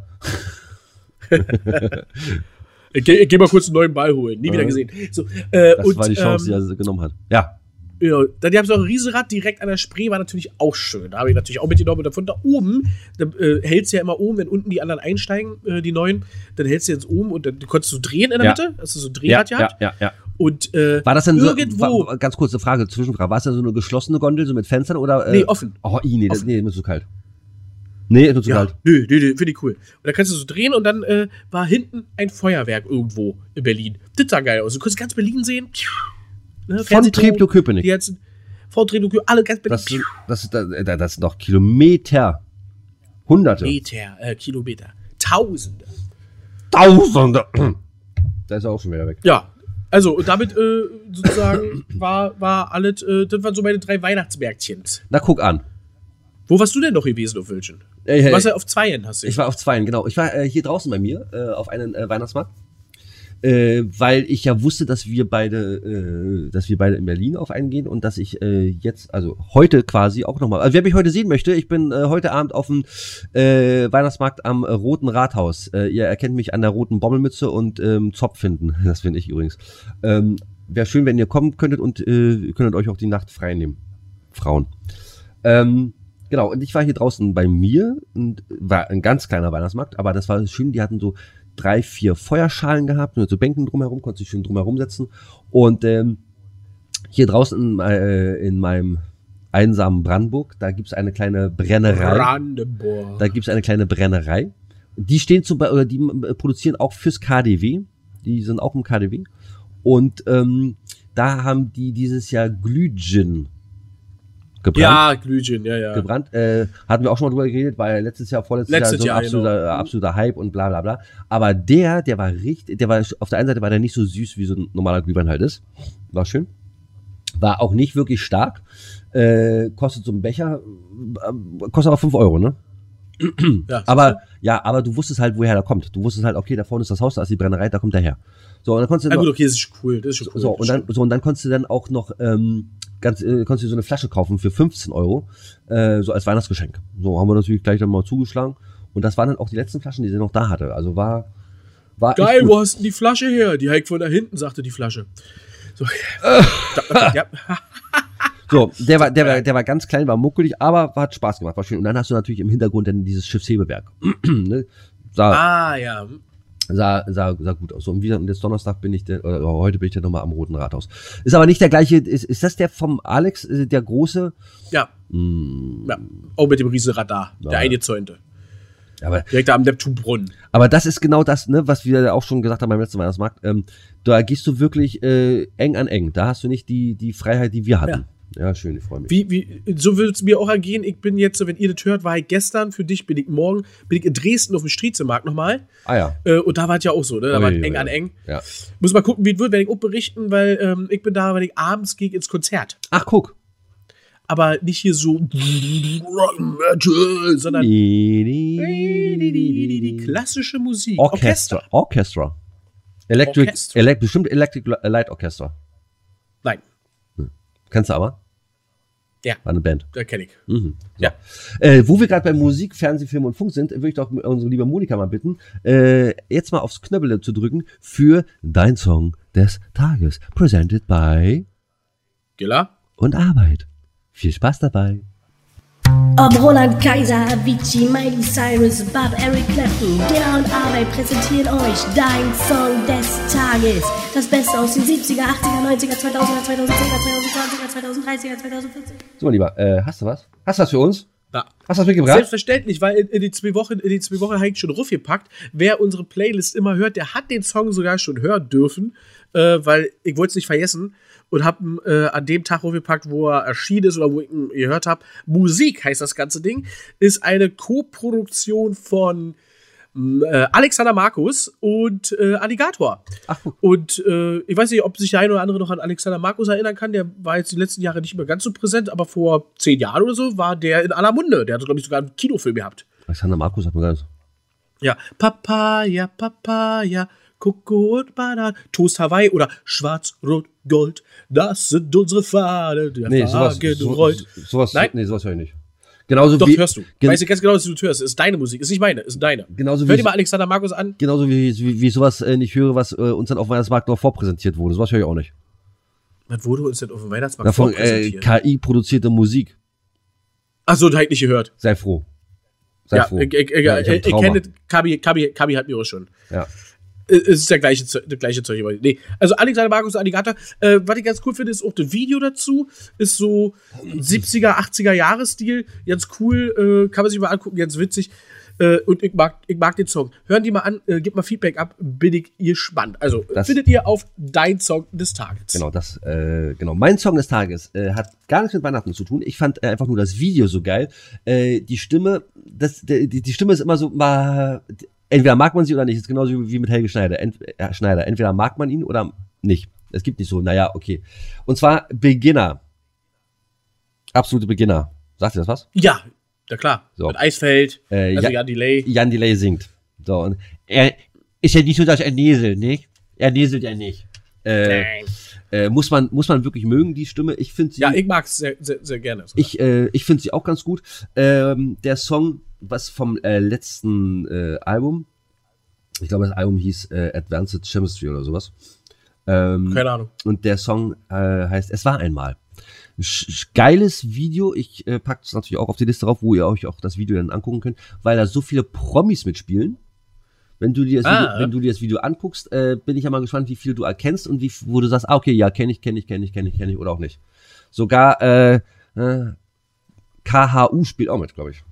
Ich geh mal kurz einen neuen Ball holen. Nie wieder gesehen. So, Das und, war die Chance, die er genommen hat. Ja. Genau. Dann gab es auch ein Riesenrad direkt an der Spree, war natürlich auch schön. Da habe ich natürlich auch mitgenommen. Und von da oben, da hältst du ja immer oben, wenn unten die anderen einsteigen, die neuen, dann hältst du jetzt oben und dann konntest du drehen in der Ja. Mitte. Hast du so ein Drehrad gehabt. Ja. Und War das denn irgendwo. so, ganz kurze Frage, Zwischenfrage, war es denn so eine geschlossene Gondel, so mit Fenstern oder? Nee, offen. Oh, nee, Offen. nee, ist mir zu kalt. Nee, ist mir zu Ja, kalt. nö, finde ich cool. Und da kannst du so drehen und dann war hinten ein Feuerwerk irgendwo in Berlin. Das sah geil aus. Du konntest ganz Berlin sehen. Ne, Von Fernsehturm, Treptow-Köpenick. die ganzen- Von Treptow-Köpenick, alle ganz Berlin. Das sind doch Kilometer. Hunderte. Kilometer. Tausende. Tausende. Da ist er auch schon wieder weg. Ja, also und damit sozusagen war alles, das waren so meine 3 Weihnachtsmärktchens. Na, guck an. Wo warst du denn noch gewesen auf Wildchen? Hey. Du warst ja auf 2, hast du. Ich war auf 2, genau. Ich war hier draußen bei mir auf einem Weihnachtsmarkt, weil ich ja wusste, dass wir beide in Berlin auf einen gehen und dass ich jetzt, also heute quasi auch nochmal, also wer mich heute sehen möchte, ich bin heute Abend auf dem Weihnachtsmarkt am Roten Rathaus. Ihr erkennt mich an der roten Bommelmütze und Zopf finden. Das finde ich übrigens. Wäre schön, wenn ihr kommen könntet und könntet euch auch die Nacht frei nehmen. Frauen. Genau, und ich war hier draußen bei mir und war ein ganz kleiner Weihnachtsmarkt, aber das war schön, die hatten so 3, 4 Feuerschalen gehabt, mit so Bänken drumherum, konnte sich schön drumherum setzen. Und hier draußen in meinem einsamen Brandenburg, da gibt es eine kleine Brennerei. Brandenburg. Da gibt es eine kleine Brennerei. Die stehen die produzieren auch fürs KaDeWe. Die sind auch im KaDeWe. Und da haben die dieses Jahr Glühgin gebrannt. Ja, Glühgin, ja. Gebrannt. Hatten wir auch schon mal drüber geredet, war ja vorletztes Jahr so ein absoluter Hype und bla bla bla. Aber der war auf der einen Seite war der nicht so süß, wie so ein normaler Glühwein halt ist. War schön. War auch nicht wirklich stark. Kostet so ein Becher, kostet aber 5 Euro, ne? Aber du wusstest halt, woher der kommt. Du wusstest halt, okay, da vorne ist das Haus, da ist die Brennerei, da kommt der her. So, und dann konntest du gut, okay, das ist schon cool. und dann konntest du dann auch noch konntest du so eine Flasche kaufen für 15 Euro, so als Weihnachtsgeschenk. So haben wir natürlich gleich dann mal zugeschlagen. Und das waren dann auch die letzten Flaschen, die sie noch da hatte. Also war geil, echt gut. wo hast du denn die Flasche her? Die hängt von da hinten, sagte die Flasche. So, ja. So, der war ganz klein, war muckelig, aber hat Spaß gemacht, war schön. Und dann hast du natürlich im Hintergrund dann dieses Schiffshebewerk. Ne? Ja. Sah gut aus. So, und wie gesagt, jetzt Donnerstag heute bin ich dann nochmal am Roten Rathaus. Ist aber nicht der gleiche, ist das der vom Alex, der große? Ja. Ja. Auch mit dem Riesenradar, der eingezäunte. Aber, direkt am Neptunbrunnen. Aber das ist genau das, ne, was wir auch schon gesagt haben beim letzten Weihnachtsmarkt. Da gehst du wirklich eng an eng. Da hast du nicht die Freiheit, die wir hatten. Ja, schön, ich freue mich. So würde es mir auch ergehen. Ich bin jetzt, wenn ihr das hört, war ich gestern, für dich bin ich morgen, bin ich in Dresden auf dem Striezelmarkt nochmal. Ah ja. Und da war es ja auch so, ne? Da war eng an eng. Ja. Muss mal gucken, wie es wird, werde ich auch berichten, weil ich bin da, weil ich abends gehe ins Konzert. Ach, guck. Aber nicht hier so sondern die klassische Musik. Orchestra. Bestimmt Electric Light Orchestra. Nein. Kennst du aber? Ja. War eine Band. Da kenne ich. Mhm. Ja. Wo wir gerade bei Musik, Fernsehen, Film und Funk sind, würde ich doch unsere liebe Monika mal bitten, jetzt mal aufs Knöppel zu drücken für dein Song des Tages. Presented by Gilla und Arbeit. Viel Spaß dabei. Ob Roland Kaiser, Avicii, Miley Cyrus, Bob, Eric Clapton, Gera und Arbeit präsentieren euch dein Song des Tages. Das Beste aus den 70er, 80er, 90er, 2000er, 2010er, 2020er, 2030er, 2040. So, mein Lieber, hast du was? Hast du was für uns? Ja. Hast du was mitgebracht? Selbstverständlich, weil in die 2 Wochen habe ich schon raufgepackt. Wer unsere Playlist immer hört, der hat den Song sogar schon hören dürfen, weil ich wollte es nicht vergessen und habe an dem Tag raufgepackt, wo er erschienen ist oder wo ich ihn gehört habe. Musik heißt das ganze Ding, ist eine Co-Produktion von Alexander Markus und Alligator. Ach. Und ich weiß nicht, ob sich der eine oder andere noch an Alexander Markus erinnern kann. Der war jetzt die letzten Jahre nicht mehr ganz so präsent, aber vor 10 Jahren oder so war der in aller Munde. Der hatte, glaube ich, sogar einen Kinofilm gehabt. Alexander Markus hat man gar nicht. Ja, Papaya, Papaya, Coco und Bananen, Toast Hawaii oder Schwarz, Rot, Gold. Das sind unsere Fahnen, der Wagen rollt. Nein? Nee, sowas höre ich nicht. Genauso Doch, wie, hörst du. Weißt du ganz genau, dass du hörst. Ist deine Musik, ist nicht meine, ist deine. Genauso Hör wie dir mal Alexander Markus an. Genauso wie ich sowas nicht höre, was uns dann auf dem Weihnachtsmarkt noch vorpräsentiert wurde. Sowas höre ich auch nicht. Was wurde uns denn auf dem Weihnachtsmarkt Davon vorpräsentiert? KI-produzierte Musik. Achso, da hab ich nicht gehört. Sei froh. Ja, froh. ich kenne Kabi hat mir auch schon. Ja. Es ist der gleiche Zeug. Nee, also Alexander Markus und Alligator. Was ich ganz cool finde, ist auch das Video dazu. Ist so 70er, 80er Jahresstil. Ganz cool, kann man sich mal angucken, ganz witzig. Und ich mag den Song. Hören die mal an, gebt mal Feedback ab, bin ich gespannt. Also, das findet ihr auf Dein Song des Tages. Genau, mein Song des Tages hat gar nichts mit Weihnachten zu tun. Ich fand einfach nur das Video so geil. Die Stimme, die Stimme ist immer so, entweder mag man sie oder nicht. Das ist genauso wie mit Helge Schneider. Entweder mag man ihn oder nicht. Es gibt nicht so, naja, okay. Und zwar Beginner. Absolute Beginner. Sagt ihr das was? Ja, na klar. So. Mit Eisfeld, Jan Delay. Jan Delay singt. So, und er ist ja nicht so, dass er näselt, nicht? Er näselt ja nicht. Muss man wirklich mögen, die Stimme. Ich finde sie. Ja, ich mag es sehr, sehr, sehr gerne. Sogar. Ich finde sie auch ganz gut. Der Song, was vom letzten Album, ich glaube, das Album hieß Advanced Chemistry oder sowas. Keine Ahnung. Und der Song heißt Es war einmal. Geiles Video. Ich packe es natürlich auch auf die Liste drauf, wo ihr euch auch das Video dann angucken könnt, weil da so viele Promis mitspielen. Wenn du dir das Video anguckst, bin ich ja mal gespannt, wie viel du erkennst und wo du sagst, okay, ja, kenn ich oder auch nicht. Sogar KHU spielt auch mit, glaube ich.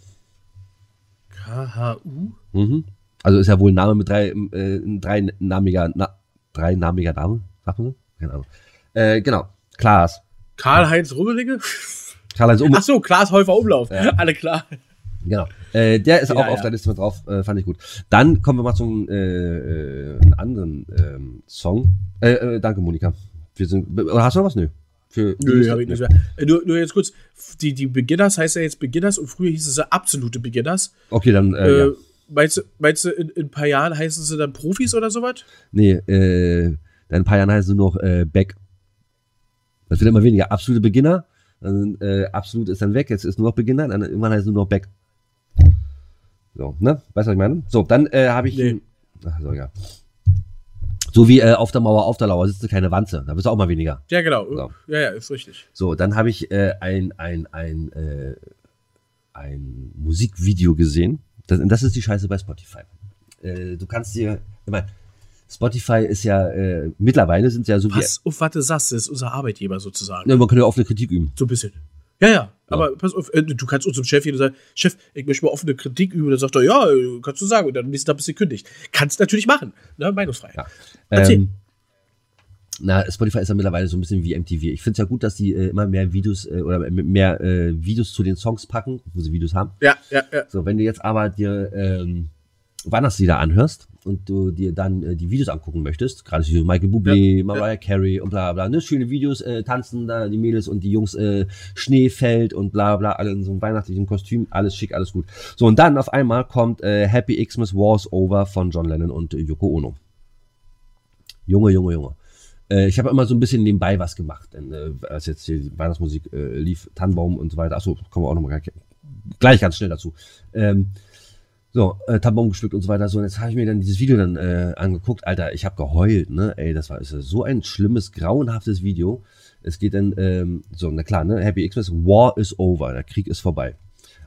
KHU? Mhm. Also ist ja wohl ein Name mit dreinamiger Name, sagt man so? Keine Ahnung. Genau, Klaas. Karl-Heinz Rummenigge? Karl-Heinz Rummenigge. Achso, Klaas Häufer Umlauf. Ja. Alle klar. Genau. Der ist auch auf der Liste mit drauf, fand ich gut. Dann kommen wir mal zum einen anderen Song. Danke, Monika. Hast du noch was? Nö. Nö, hab ich nicht mehr. Nur jetzt kurz, die Beginners heißt ja jetzt Beginners und früher hieß es ja absolute Beginners. Okay, dann ja. Meinst du in ein paar Jahren heißen sie dann Profis oder sowas? Nee, in ein paar Jahren heißen sie nur noch Back. Das wird immer weniger. Absolute Beginner, dann absolut ist dann weg, jetzt ist nur noch Beginner, dann irgendwann heißt es nur noch Back. So, ne? Weißt du, was ich meine? So, dann habe ich... Nee. So, ja. So wie auf der Mauer, auf der Lauer sitzt keine Wanze. Da bist du auch mal weniger. Ja, genau. So. Ja, ist richtig. So, dann habe ich ein Musikvideo gesehen. Das ist die Scheiße bei Spotify. Du kannst dir... Ich meine, Spotify ist ja, mittlerweile sind ja so wie... Auf was du sagst, das ist unser Arbeitgeber sozusagen. Ja, man kann ja offene Kritik üben. So ein bisschen. Ja. Aber pass auf, du kannst unserem Chef hier sagen, Chef, ich möchte mal offene Kritik üben. Und dann sagt er, ja, kannst du sagen. Und dann nächsten Tag bist du gekündigt. Kannst natürlich machen. Ne? Meinungsfrei. Ja. Spotify ist ja mittlerweile so ein bisschen wie MTV. Ich finde es ja gut, dass die immer mehr Videos mehr Videos zu den Songs packen, wo sie Videos haben. Ja. So, wenn du jetzt aber dir Weihnachtslieder anhörst und du dir dann die Videos angucken möchtest, gerade so Michael Bublé, Mariah Carey und bla bla, ne, schöne Videos, tanzen da die Mädels und die Jungs, Schnee fällt und bla bla, alle in so einem weihnachtlichen Kostüm, alles schick, alles gut. So, und dann auf einmal kommt Happy Xmas War's Over von John Lennon und Yoko Ono. Junge. Ich habe immer so ein bisschen nebenbei was gemacht, denn als jetzt hier die Weihnachtsmusik lief, Tannenbaum und so weiter, achso, kommen wir auch nochmal gleich ganz schnell dazu. Tannenbaum gespückt und so weiter. So, und jetzt habe ich mir dann dieses Video dann angeguckt. Alter, ich habe geheult, ne? Ey, das ist so ein schlimmes, grauenhaftes Video. Es geht dann, na klar, ne? Happy Xmas, War is over. Der Krieg ist vorbei.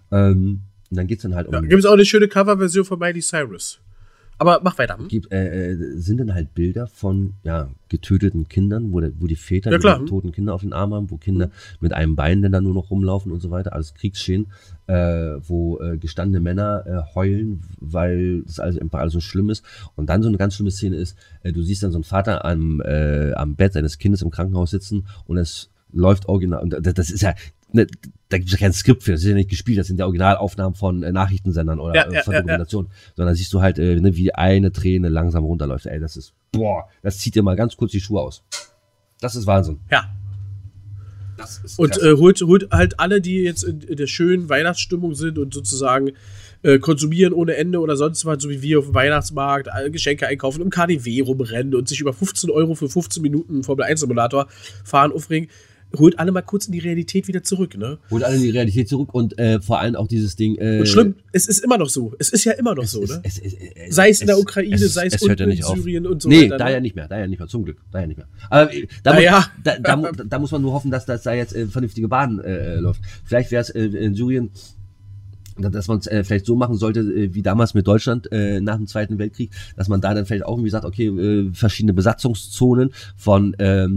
Und dann geht's dann halt um. Ja, gibt es auch eine schöne Coverversion von Miley Cyrus. Aber mach weiter. Sind dann halt Bilder von getöteten Kindern, wo die Väter die toten Kinder auf den Arm haben, wo Kinder mit einem Bein dann nur noch rumlaufen und so weiter, alles Kriegsgeschehen, wo gestandene Männer heulen, weil das alles so schlimm ist. Und dann so eine ganz schlimme Szene ist, du siehst dann so einen Vater am Bett seines Kindes im Krankenhaus sitzen und es läuft original, und das ist ja, da gibt es ja kein Skript für, das ist ja nicht gespielt, das sind ja Originalaufnahmen von Nachrichtensendern oder von Dokumentationen, sondern siehst du halt, wie eine Träne langsam runterläuft. Ey, das ist, das zieht dir mal ganz kurz die Schuhe aus. Das ist Wahnsinn. Ja. Das ist und holt halt alle, die jetzt in der schönen Weihnachtsstimmung sind und sozusagen konsumieren ohne Ende oder sonst was, so wie wir auf dem Weihnachtsmarkt, Geschenke einkaufen, im KDW rumrennen und sich über 15 € für 15 Minuten Formel-1-Simulator fahren, aufregen. Holt alle mal kurz in die Realität wieder zurück, ne? Holt alle in die Realität zurück und vor allem auch dieses Ding. Und schlimm, es ist immer noch so. Es ist ja immer noch so, ne? Sei es in der Ukraine, sei es unten in Syrien und so weiter. Nee, da ja nicht mehr, zum Glück, da ja nicht mehr. Aber da muss man nur hoffen, dass das da jetzt vernünftige Bahn läuft. Vielleicht wäre es in Syrien, dass man es vielleicht so machen sollte, wie damals mit Deutschland nach dem Zweiten Weltkrieg, dass man da dann vielleicht auch irgendwie sagt, okay, verschiedene Besatzungszonen von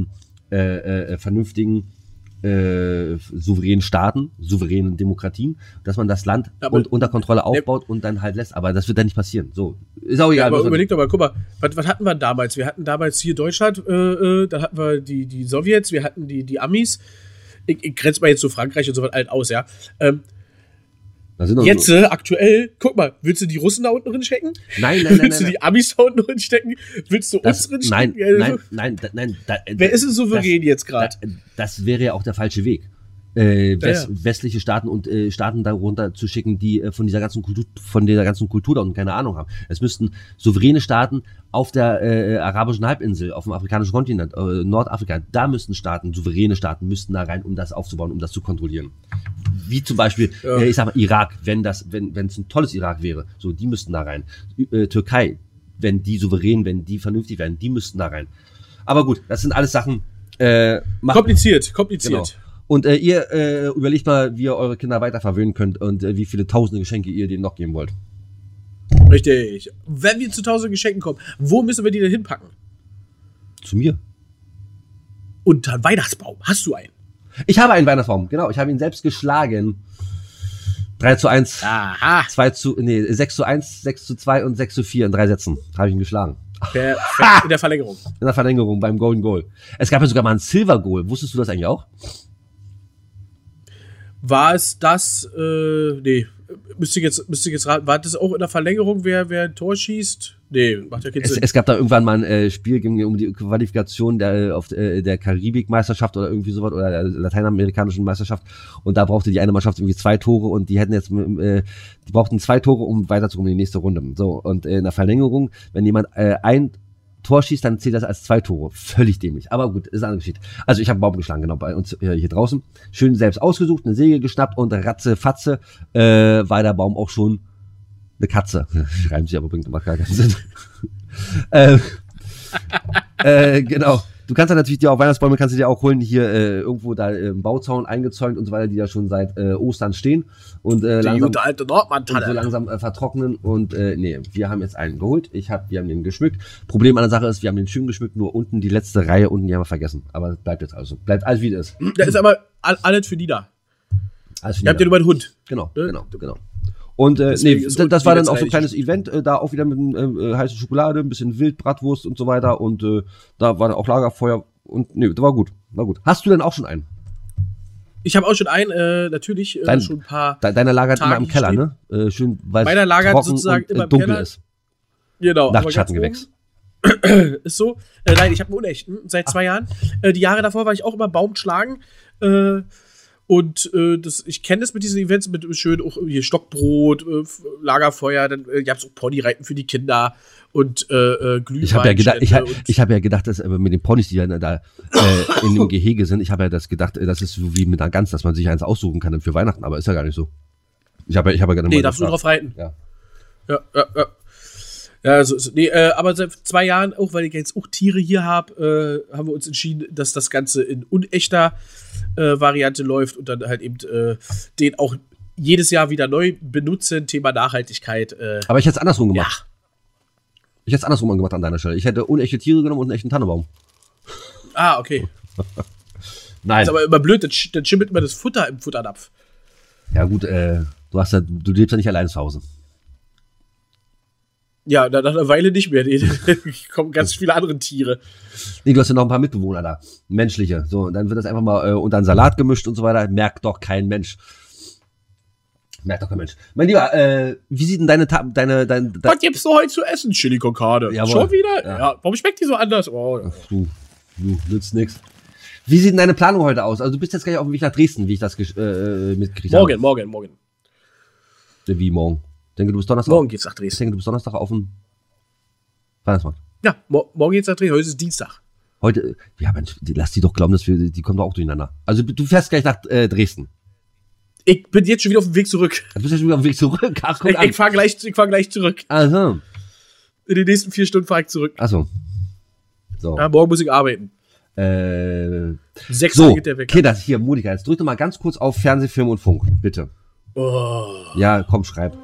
vernünftigen souveränen Staaten, souveränen Demokratien, dass man das Land unter Kontrolle aufbaut und dann halt lässt. Aber das wird dann nicht passieren. So, ist auch egal. Ja, aber überleg doch mal, guck mal, was hatten wir damals? Wir hatten damals hier Deutschland, dann hatten wir die Sowjets, wir hatten die Amis. Ich grenze mal jetzt zu Frankreich und so was allen aus, ja. Jetzt, aktuell, guck mal, willst du die Russen da unten drin stecken? Nein. Willst du die Amis da unten drin stecken? Willst du uns drin stecken? Nein. Wer ist denn souverän jetzt gerade? Das wäre ja auch der falsche Weg. Westliche Staaten und Staaten darunter zu schicken, die von dieser ganzen Kultur da unten keine Ahnung haben. Es müssten souveräne Staaten auf der arabischen Halbinsel, auf dem afrikanischen Kontinent, Nordafrika, da müssten souveräne Staaten müssten da rein, um das aufzubauen, um das zu kontrollieren. Wie zum Beispiel, ich sag mal, Irak, wenn es ein tolles Irak wäre, so, die müssten da rein. Türkei, wenn die souverän, wenn die vernünftig wären, die müssten da rein. Aber gut, das sind alles Sachen, kompliziert. Genau. Und ihr überlegt mal, wie ihr eure Kinder weiter verwöhnen könnt und wie viele tausende Geschenke ihr denen noch geben wollt. Richtig. Wenn wir zu 1000 Geschenken kommen, wo müssen wir die denn hinpacken? Zu mir. Unter einen Weihnachtsbaum. Hast du einen? Ich habe einen Weihnachtsbaum, genau. Ich habe ihn selbst geschlagen. 3:1. Aha. 6:1, 6:2 und 6:4 in 3 Sätzen habe ich ihn geschlagen. Perfekt. In der Verlängerung. In der Verlängerung beim Golden Goal. Es gab ja sogar mal ein Silver Goal. Wusstest du das eigentlich auch? War es das, nee, müsste ich jetzt raten, war das auch in der Verlängerung, wer ein Tor schießt? Nee, macht ja keinen Sinn. Es gab da irgendwann mal ein Spiel, ging um die Qualifikation der Karibik-Meisterschaft oder irgendwie sowas, oder der lateinamerikanischen Meisterschaft, und da brauchte die eine Mannschaft irgendwie 2 Tore und die hätten jetzt, die brauchten 2 Tore, um weiterzukommen in die nächste Runde. So, und in der Verlängerung, wenn jemand ein Tor schießt, dann zählt das als 2 Tore. Völlig dämlich. Aber gut, ist eine andere Geschichte. Also ich habe einen Baum geschlagen, genau, bei uns hier draußen. Schön selbst ausgesucht, eine Säge geschnappt und ratze-fatze war der Baum auch schon eine Katze. Reimt sich aber, bringt immer gar keinen Sinn. Genau. Du kannst dann natürlich dir auch Weihnachtsbäume kannst du dir auch holen, hier irgendwo da im Bauzaun eingezäunt und so weiter, die ja schon seit Ostern stehen und langsam, alte Nordmann-Tanne. und so langsam vertrocknen und nee, wir haben jetzt einen geholt. Wir haben den geschmückt. Problem an der Sache ist, wir haben den schön geschmückt, nur unten die letzte Reihe unten, die haben wir vergessen. Aber bleibt jetzt also. Bleibt alles wie es ist. Da ist aber alles für Nida. Alles für Ihr habt ja nur meinen Hund. Genau. Und nee, das war dann auch so ein kleines Event, da auch wieder mit heißer Schokolade, ein bisschen Wildbratwurst und so weiter und da war dann auch Lagerfeuer und nee, das war gut. Hast du denn auch schon einen? Ich habe auch schon einen, natürlich schon ein paar. Deiner lagert immer im Keller, ne? Schön, weil meiner lagert sozusagen immer im dunkel Keller. Ist. Genau. Nachtschattengewächs. Ist so. Nein, ich habe einen unechten seit 2 Jahren. Die Jahre davor war ich auch immer Baum schlagen. Und ich kenne das mit diesen Events, mit schön auch hier Stockbrot, Lagerfeuer, dann gab es auch Ponyreiten für die Kinder und Glühwein. Ich habe ja gedacht, dass mit den Ponys, die dann da in dem Gehege sind, ich habe ja das gedacht, das ist so wie mit einer Gans, dass man sich eins aussuchen kann für Weihnachten, aber ist ja gar nicht so. Ich habe ja nee, darfst du drauf reiten. Ja. Ja, aber seit 2 Jahren, auch weil ich jetzt auch Tiere hier habe, haben wir uns entschieden, dass das Ganze in unechter Variante läuft und dann halt eben den auch jedes Jahr wieder neu benutzen, Thema Nachhaltigkeit. Aber ich hätte es andersrum Ja. gemacht. Ich hätte es andersrum gemacht an deiner Stelle. Ich hätte unechte Tiere genommen und einen echten Tannenbaum. Ah, okay. Nein. Ist aber immer blöd, dann schimmelt immer das Futter im Futternapf. Ja gut, du lebst ja nicht allein zu Hause. Ja, nach einer Weile nicht mehr. Da kommen ganz viele andere Tiere. Nee, du hast ja noch ein paar Mitbewohner da. Menschliche. So, und dann wird das einfach mal unter einen Salat gemischt und so weiter. Merkt doch kein Mensch. Mein Lieber, wie sieht denn deine Was gibst du heute zu essen? Chili con Carne. Jawohl. Schon wieder? Ja. Ja. Warum schmeckt die so anders? Oh. Du nützt nix. Wie sieht denn deine Planung heute aus? Also du bist jetzt gleich auf dem Weg nach Dresden, wie ich das mitgekriegt habe. Morgen. Wie morgen? Ich denke, du bist Donnerstag. Morgen geht's nach Ich Dresden. denke, du bist Donnerstag auf dem Weihnachtsmarkt. Ja, morgen geht's nach Dresden. Heute ist Dienstag. Heute, ja Mensch, lass die doch glauben, die kommen doch auch durcheinander. Also du fährst gleich nach Dresden. Ich bin jetzt schon wieder auf dem Weg zurück. Du bist ja schon wieder auf dem Weg zurück. Ach, guck an. Ich fahr gleich zurück. Also. In den nächsten 4 Stunden fahre ich zurück. Achso. So. Ja, morgen muss ich arbeiten. 6 Uhr So, geht der weg. Kinder, hier, Monika, jetzt drück doch mal ganz kurz auf Fernsehfilm und Funk, bitte. Oh. Ja, komm, schreib.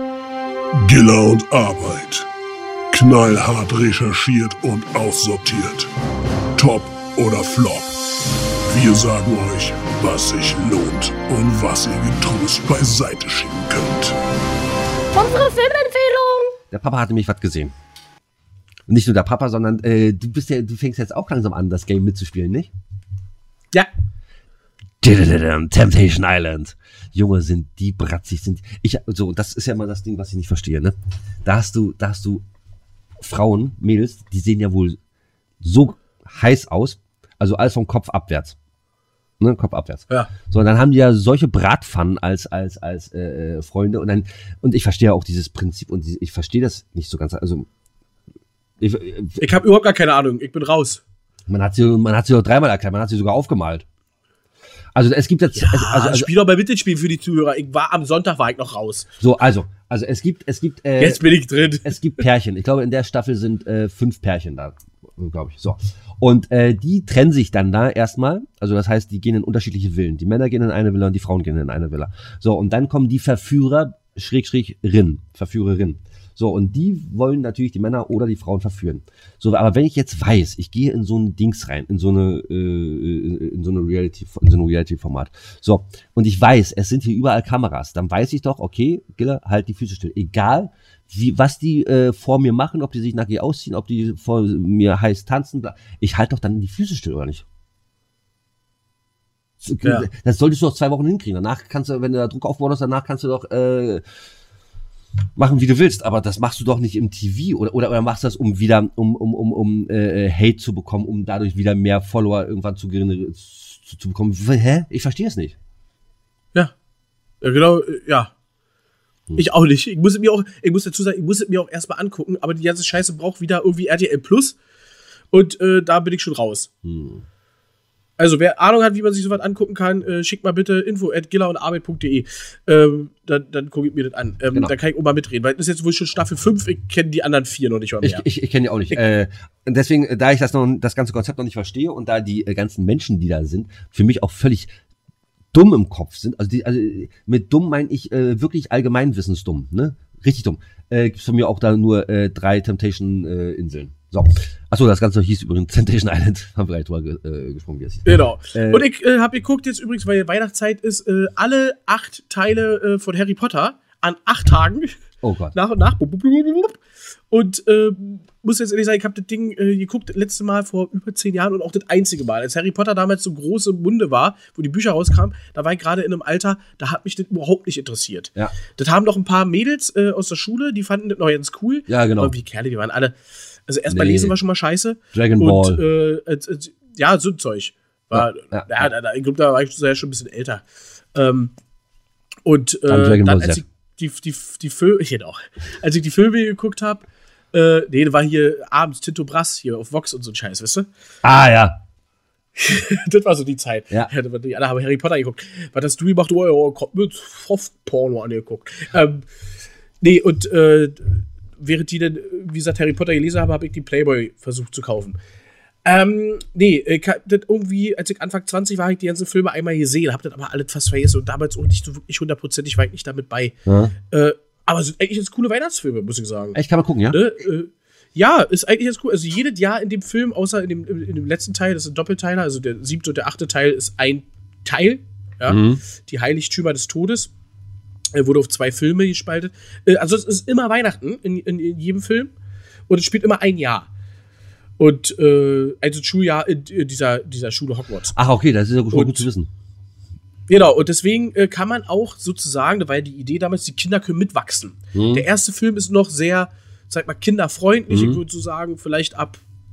Giller und Arbeit. Knallhart recherchiert und aussortiert. Top oder Flop. Wir sagen euch, was sich lohnt und was ihr getrost beiseite schieben könnt. Unsere Filmempfehlung. Der Papa hat nämlich was gesehen. Und nicht nur der Papa, sondern du fängst jetzt auch langsam an, das Game mitzuspielen, nicht? Ja. Temptation Island. Junge, sind die bratzig, das ist ja immer das Ding, was ich nicht verstehe, ne? Da hast du Frauen, Mädels, die sehen ja wohl so heiß aus, also alles vom Kopf abwärts. Ne, Kopf abwärts. Ja. So, und dann haben die ja solche Bratpfannen als Freunde und ich verstehe auch dieses Prinzip und ich verstehe das nicht so ganz, also Ich habe überhaupt gar keine Ahnung. Ich bin raus. man hat sie doch dreimal erklärt, man hat sie sogar aufgemalt. Also es gibt jetzt, Spiel doch mal mit ins Spiel für die Zuhörer. Am Sonntag war ich noch raus. also es gibt Jetzt bin ich drin. es gibt Pärchen. Ich glaube, in der Staffel sind 5 Pärchen da, glaube ich. So. Und die trennen sich dann da erstmal. Also das heißt, die gehen in unterschiedliche Villen. Die Männer gehen in eine Villa und die Frauen gehen in eine Villa. So, und dann kommen die Verführerin. So, und die wollen natürlich die Männer oder die Frauen verführen. So, aber wenn ich jetzt weiß, ich gehe in so ein Dings rein, in so eine Reality-Format. So, und ich weiß, es sind hier überall Kameras, dann weiß ich doch, okay, Giller, halt die Füße still. Egal, was die vor mir machen, ob die sich nackig ausziehen, ob die vor mir heiß tanzen, ich halte doch dann die Füße still, oder nicht? Ja. Das solltest du doch 2 Wochen hinkriegen. Danach kannst du, wenn du da Druck aufbaust, danach kannst du doch machen, wie du willst, aber das machst du doch nicht im TV oder machst das, um wieder Hate zu bekommen, um dadurch wieder mehr Follower irgendwann zu bekommen. Hä? Ich verstehe es nicht. Ja. Ja, genau, ja. Ich auch nicht. Ich muss dazu sagen, ich muss es mir auch erstmal angucken, aber die ganze Scheiße braucht wieder irgendwie RTL Plus und da bin ich schon raus. Also, wer Ahnung hat, wie man sich sowas angucken kann, schickt mal bitte info@gillerundarbeit.de. Dann gucke ich mir das an. Genau. Da kann ich auch mal mitreden, weil das ist jetzt wohl schon Staffel 5, ich kenne die anderen 4 noch nicht mal mehr. Ich kenne die auch nicht. Deswegen, da ich das ganze Konzept noch nicht verstehe und da die ganzen Menschen, die da sind, für mich auch völlig dumm im Kopf sind. Also mit dumm meine ich wirklich allgemeinwissensdumm, ne? Richtig dumm. Gibt's von mir auch da nur 3 Temptation-Inseln. So. Achso, das Ganze hieß übrigens Temptation Island. Haben wir gleich drüber gesprochen, wie es hieß. Genau. Und ich habe geguckt jetzt übrigens, weil Weihnachtszeit ist, alle 8 Teile von Harry Potter an 8 Tagen. Oh Gott. Nach und nach. Und muss jetzt ehrlich sagen, ich habe das Ding geguckt, letzte Mal vor über 10 Jahren und auch das einzige Mal. Als Harry Potter damals so groß im Munde war, wo die Bücher rauskamen, da war ich gerade in einem Alter, da hat mich das überhaupt nicht interessiert. Ja. Das haben noch ein paar Mädels aus der Schule, die fanden das noch ganz cool. Ja, genau. Aber wie Kerle, die waren alle. Also erstmal lesen war schon mal scheiße. Dragon Ball. Ja, so ein Zeug. War, ich glaube, da war ich schon ein bisschen älter. Dann als ich die Filme, genau, als ich die Filme geguckt habe, da war hier abends Tinto Brass hier auf Vox und so ein Scheiß, weißt du? Ah, ja. Das war so die Zeit. Ja. Die alle haben Harry Potter geguckt. Was hast du gemacht? Oh, kommt mit Soft-Porno angeguckt. Während die dann, wie gesagt, Harry Potter gelesen haben, habe ich die Playboy versucht zu kaufen. Nee, ich hab das irgendwie, als ich Anfang 20 war, habe ich die ganzen Filme einmal gesehen, hab das aber alles fast vergessen und damals auch nicht so wirklich 100%, war ich nicht damit bei. Ja. Aber sind eigentlich jetzt coole Weihnachtsfilme, muss ich sagen. Echt, kann man gucken, ja? Ne? Ja, ist eigentlich jetzt cool. Also jedes Jahr in dem Film, außer in dem letzten Teil, das sind Doppelteiler, also der 7. und der 8. Teil ist ein Teil, ja, die Heiligtümer des Todes. Wurde auf 2 Filme gespaltet. Also es ist immer Weihnachten in jedem Film und es spielt immer ein Jahr. Und also Schuljahr in dieser Schule Hogwarts. Ach, okay, das ist ja gut zu wissen. Genau, und deswegen kann man auch sozusagen, da war ja die Idee damals, die Kinder können mitwachsen. Der erste Film ist noch sehr, sag mal, kinderfreundlich, ich würde so sagen, vielleicht ab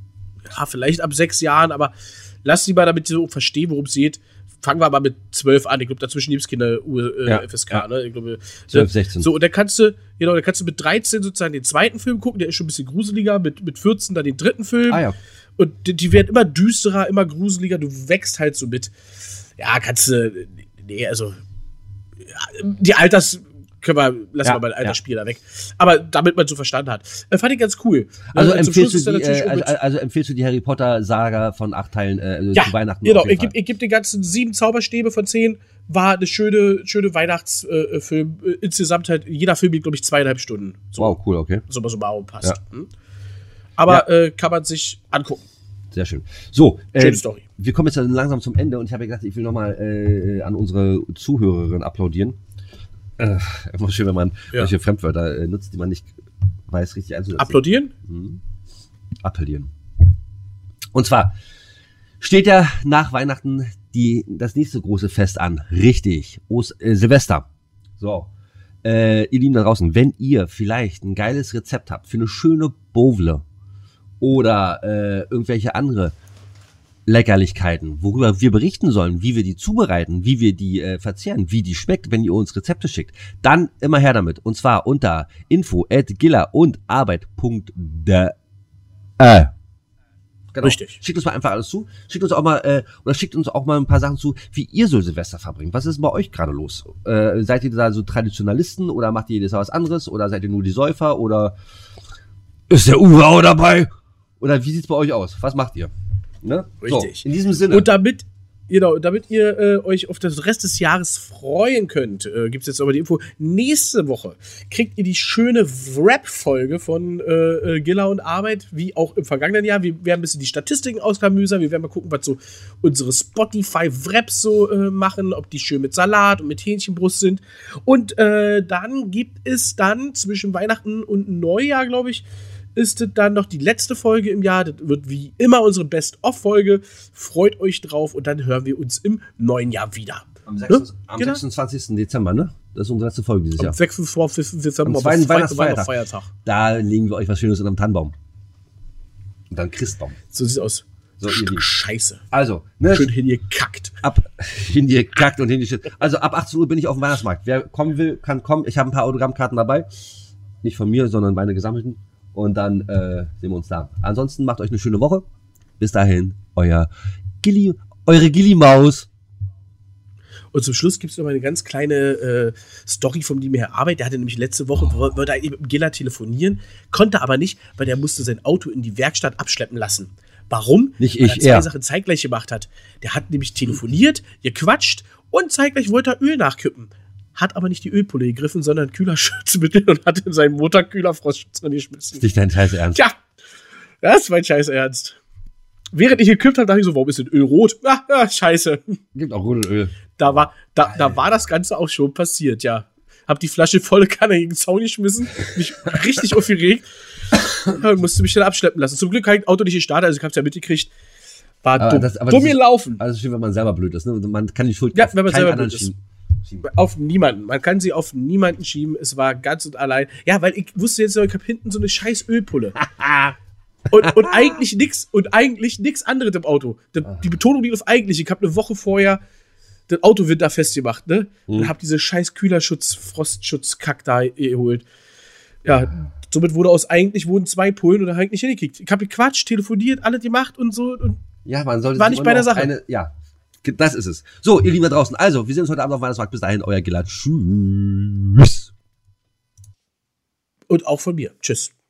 6 Jahren, aber lass sie mal, damit sie so verstehen, worum es geht. Fangen wir mal mit 12 an. Ich glaube, dazwischen gibt es Kinder FSK, ne? Ich glaube, 12, 16. So, und dann kannst du mit 13 sozusagen den zweiten Film gucken, der ist schon ein bisschen gruseliger, mit 14 dann den dritten Film. Ah, ja. Und die werden immer düsterer, immer gruseliger, du wächst halt so mit. Ja, kannst du, nee, also, ja, die Alters, lassen wir mal Altersspiel da weg. Aber damit man so verstanden hat. Fand ich ganz cool. Also empfiehlst du die Harry Potter Saga von 8 Teilen zu Weihnachten? Genau, ich geb den ganzen 7 Zauberstäbe von 10. War eine schöne Weihnachtsfilm. Insgesamt halt, jeder Film geht, glaube ich, 2,5 Stunden. So, wow, cool, okay. So passt. Ja. Aber kann man sich angucken. Sehr schön. So, schöne Story. Wir kommen jetzt langsam zum Ende und ich habe ja gedacht, ich will nochmal an unsere Zuhörerin applaudieren. Immer schön, wenn man solche Fremdwörter nutzt, die man nicht weiß, richtig einzusetzen. Applaudieren? Appellieren. Und zwar steht ja nach Weihnachten das nächste große Fest an. Richtig. Silvester. So. Ihr Lieben da draußen, wenn ihr vielleicht ein geiles Rezept habt für eine schöne Bowle oder irgendwelche andere Leckerlichkeiten, worüber wir berichten sollen, wie wir die zubereiten, wie wir die verzehren, wie die schmeckt, wenn ihr uns Rezepte schickt, dann immer her damit. Und zwar unter info@gillerundarbeit.de. Genau. Richtig. Schickt uns mal einfach alles zu. Schickt uns auch mal ein paar Sachen zu, wie ihr so Silvester verbringt. Was ist denn bei euch gerade los? Seid ihr da so Traditionalisten oder macht ihr jedes Jahr was anderes? Oder seid ihr nur die Säufer? Oder ist der Uwe auch dabei? Oder wie sieht's bei euch aus? Was macht ihr? Ne? Richtig. So, in diesem Sinne. Und damit ihr euch auf den Rest des Jahres freuen könnt, gibt es jetzt aber die Info, nächste Woche kriegt ihr die schöne Wrap-Folge von Giller und Arbeit, wie auch im vergangenen Jahr. Wir werden ein bisschen die Statistiken ausklamüsern, wir werden mal gucken, was so unsere Spotify-Wraps so machen, ob die schön mit Salat und mit Hähnchenbrust sind. Und dann gibt es dann zwischen Weihnachten und Neujahr, glaube ich, ist es dann noch die letzte Folge im Jahr. Das wird wie immer unsere Best-of-Folge. Freut euch drauf und dann hören wir uns im neuen Jahr wieder. Am 26. Dezember, ne? Das ist unsere letzte Folge dieses Jahr. Am 26. Dezember, am zweiten Weihnachtsfeiertag. Da legen wir euch was Schönes in einem Tannenbaum. Und dann Christbaum. So sieht's aus. So, Stück Scheiße. Also, ne? Schön hingekackt. Hingekackt und hingeschüttet. Also ab 18 Uhr bin ich auf dem Weihnachtsmarkt. Wer kommen will, kann kommen. Ich habe ein paar Autogrammkarten dabei. Nicht von mir, sondern meine gesammelten. Und dann sehen wir uns da. Ansonsten macht euch eine schöne Woche. Bis dahin, eure Gilli-Maus. Und zum Schluss gibt es noch mal eine ganz kleine Story von dem Herr Arbeit. Der hatte nämlich letzte Woche, wollte eigentlich mit dem Giller telefonieren, konnte aber nicht, weil der musste sein Auto in die Werkstatt abschleppen lassen. Warum? Nicht weil ich, er er. 2 Sachen zeitgleich gemacht hat. Der hat nämlich telefoniert, gequatscht und zeitgleich wollte er Öl nachkippen. Hat aber nicht die Ölpulle gegriffen, sondern Kühlerschutzmittel und hat in seinen Motorkühler Frostschutz drin geschmissen. Ist nicht dein Scheiß Ernst? Tja, das ist mein Scheiß Ernst. Während ich gekippt habe, dachte ich so, warum ist denn Öl rot? Scheiße. Gibt auch Rudelöl. Da war das Ganze auch schon passiert, ja. Hab die Flasche volle Kanne gegen den Zaun geschmissen, mich richtig aufgeregt. Musste mich dann abschleppen lassen. Zum Glück kein Auto nicht gestartet, also ich hab's ja mitgekriegt. War dumm gelaufen. Also schön, wenn man selber blöd ist, ne? Man kann die Schuld auf wenn man keinen selber anderen blöd ist. schieben. Auf niemanden. Man kann sie auf niemanden schieben. Es war ganz und allein. Ja, weil ich wusste jetzt, ich hab hinten so eine scheiß Ölpulle. und eigentlich nix anderes im Auto. Die Betonung liegt auf eigentlich. Ich habe eine Woche vorher das Auto winterfest gemacht, ne? Und hab diese scheiß Kühlerschutz, Frostschutz-Kack da geholt. Ja, somit wurden 2 Pullen und da hab ich nicht hingekriegt. Ich habe gequatscht, telefoniert, alles gemacht und so. Und ja, man sollte war nicht bei der Sache. Das ist es. So, ihr Lieben da draußen. Also, wir sehen uns heute Abend auf Weihnachtsmarkt. Bis dahin, euer Gillard. Tschüss. Und auch von mir. Tschüss.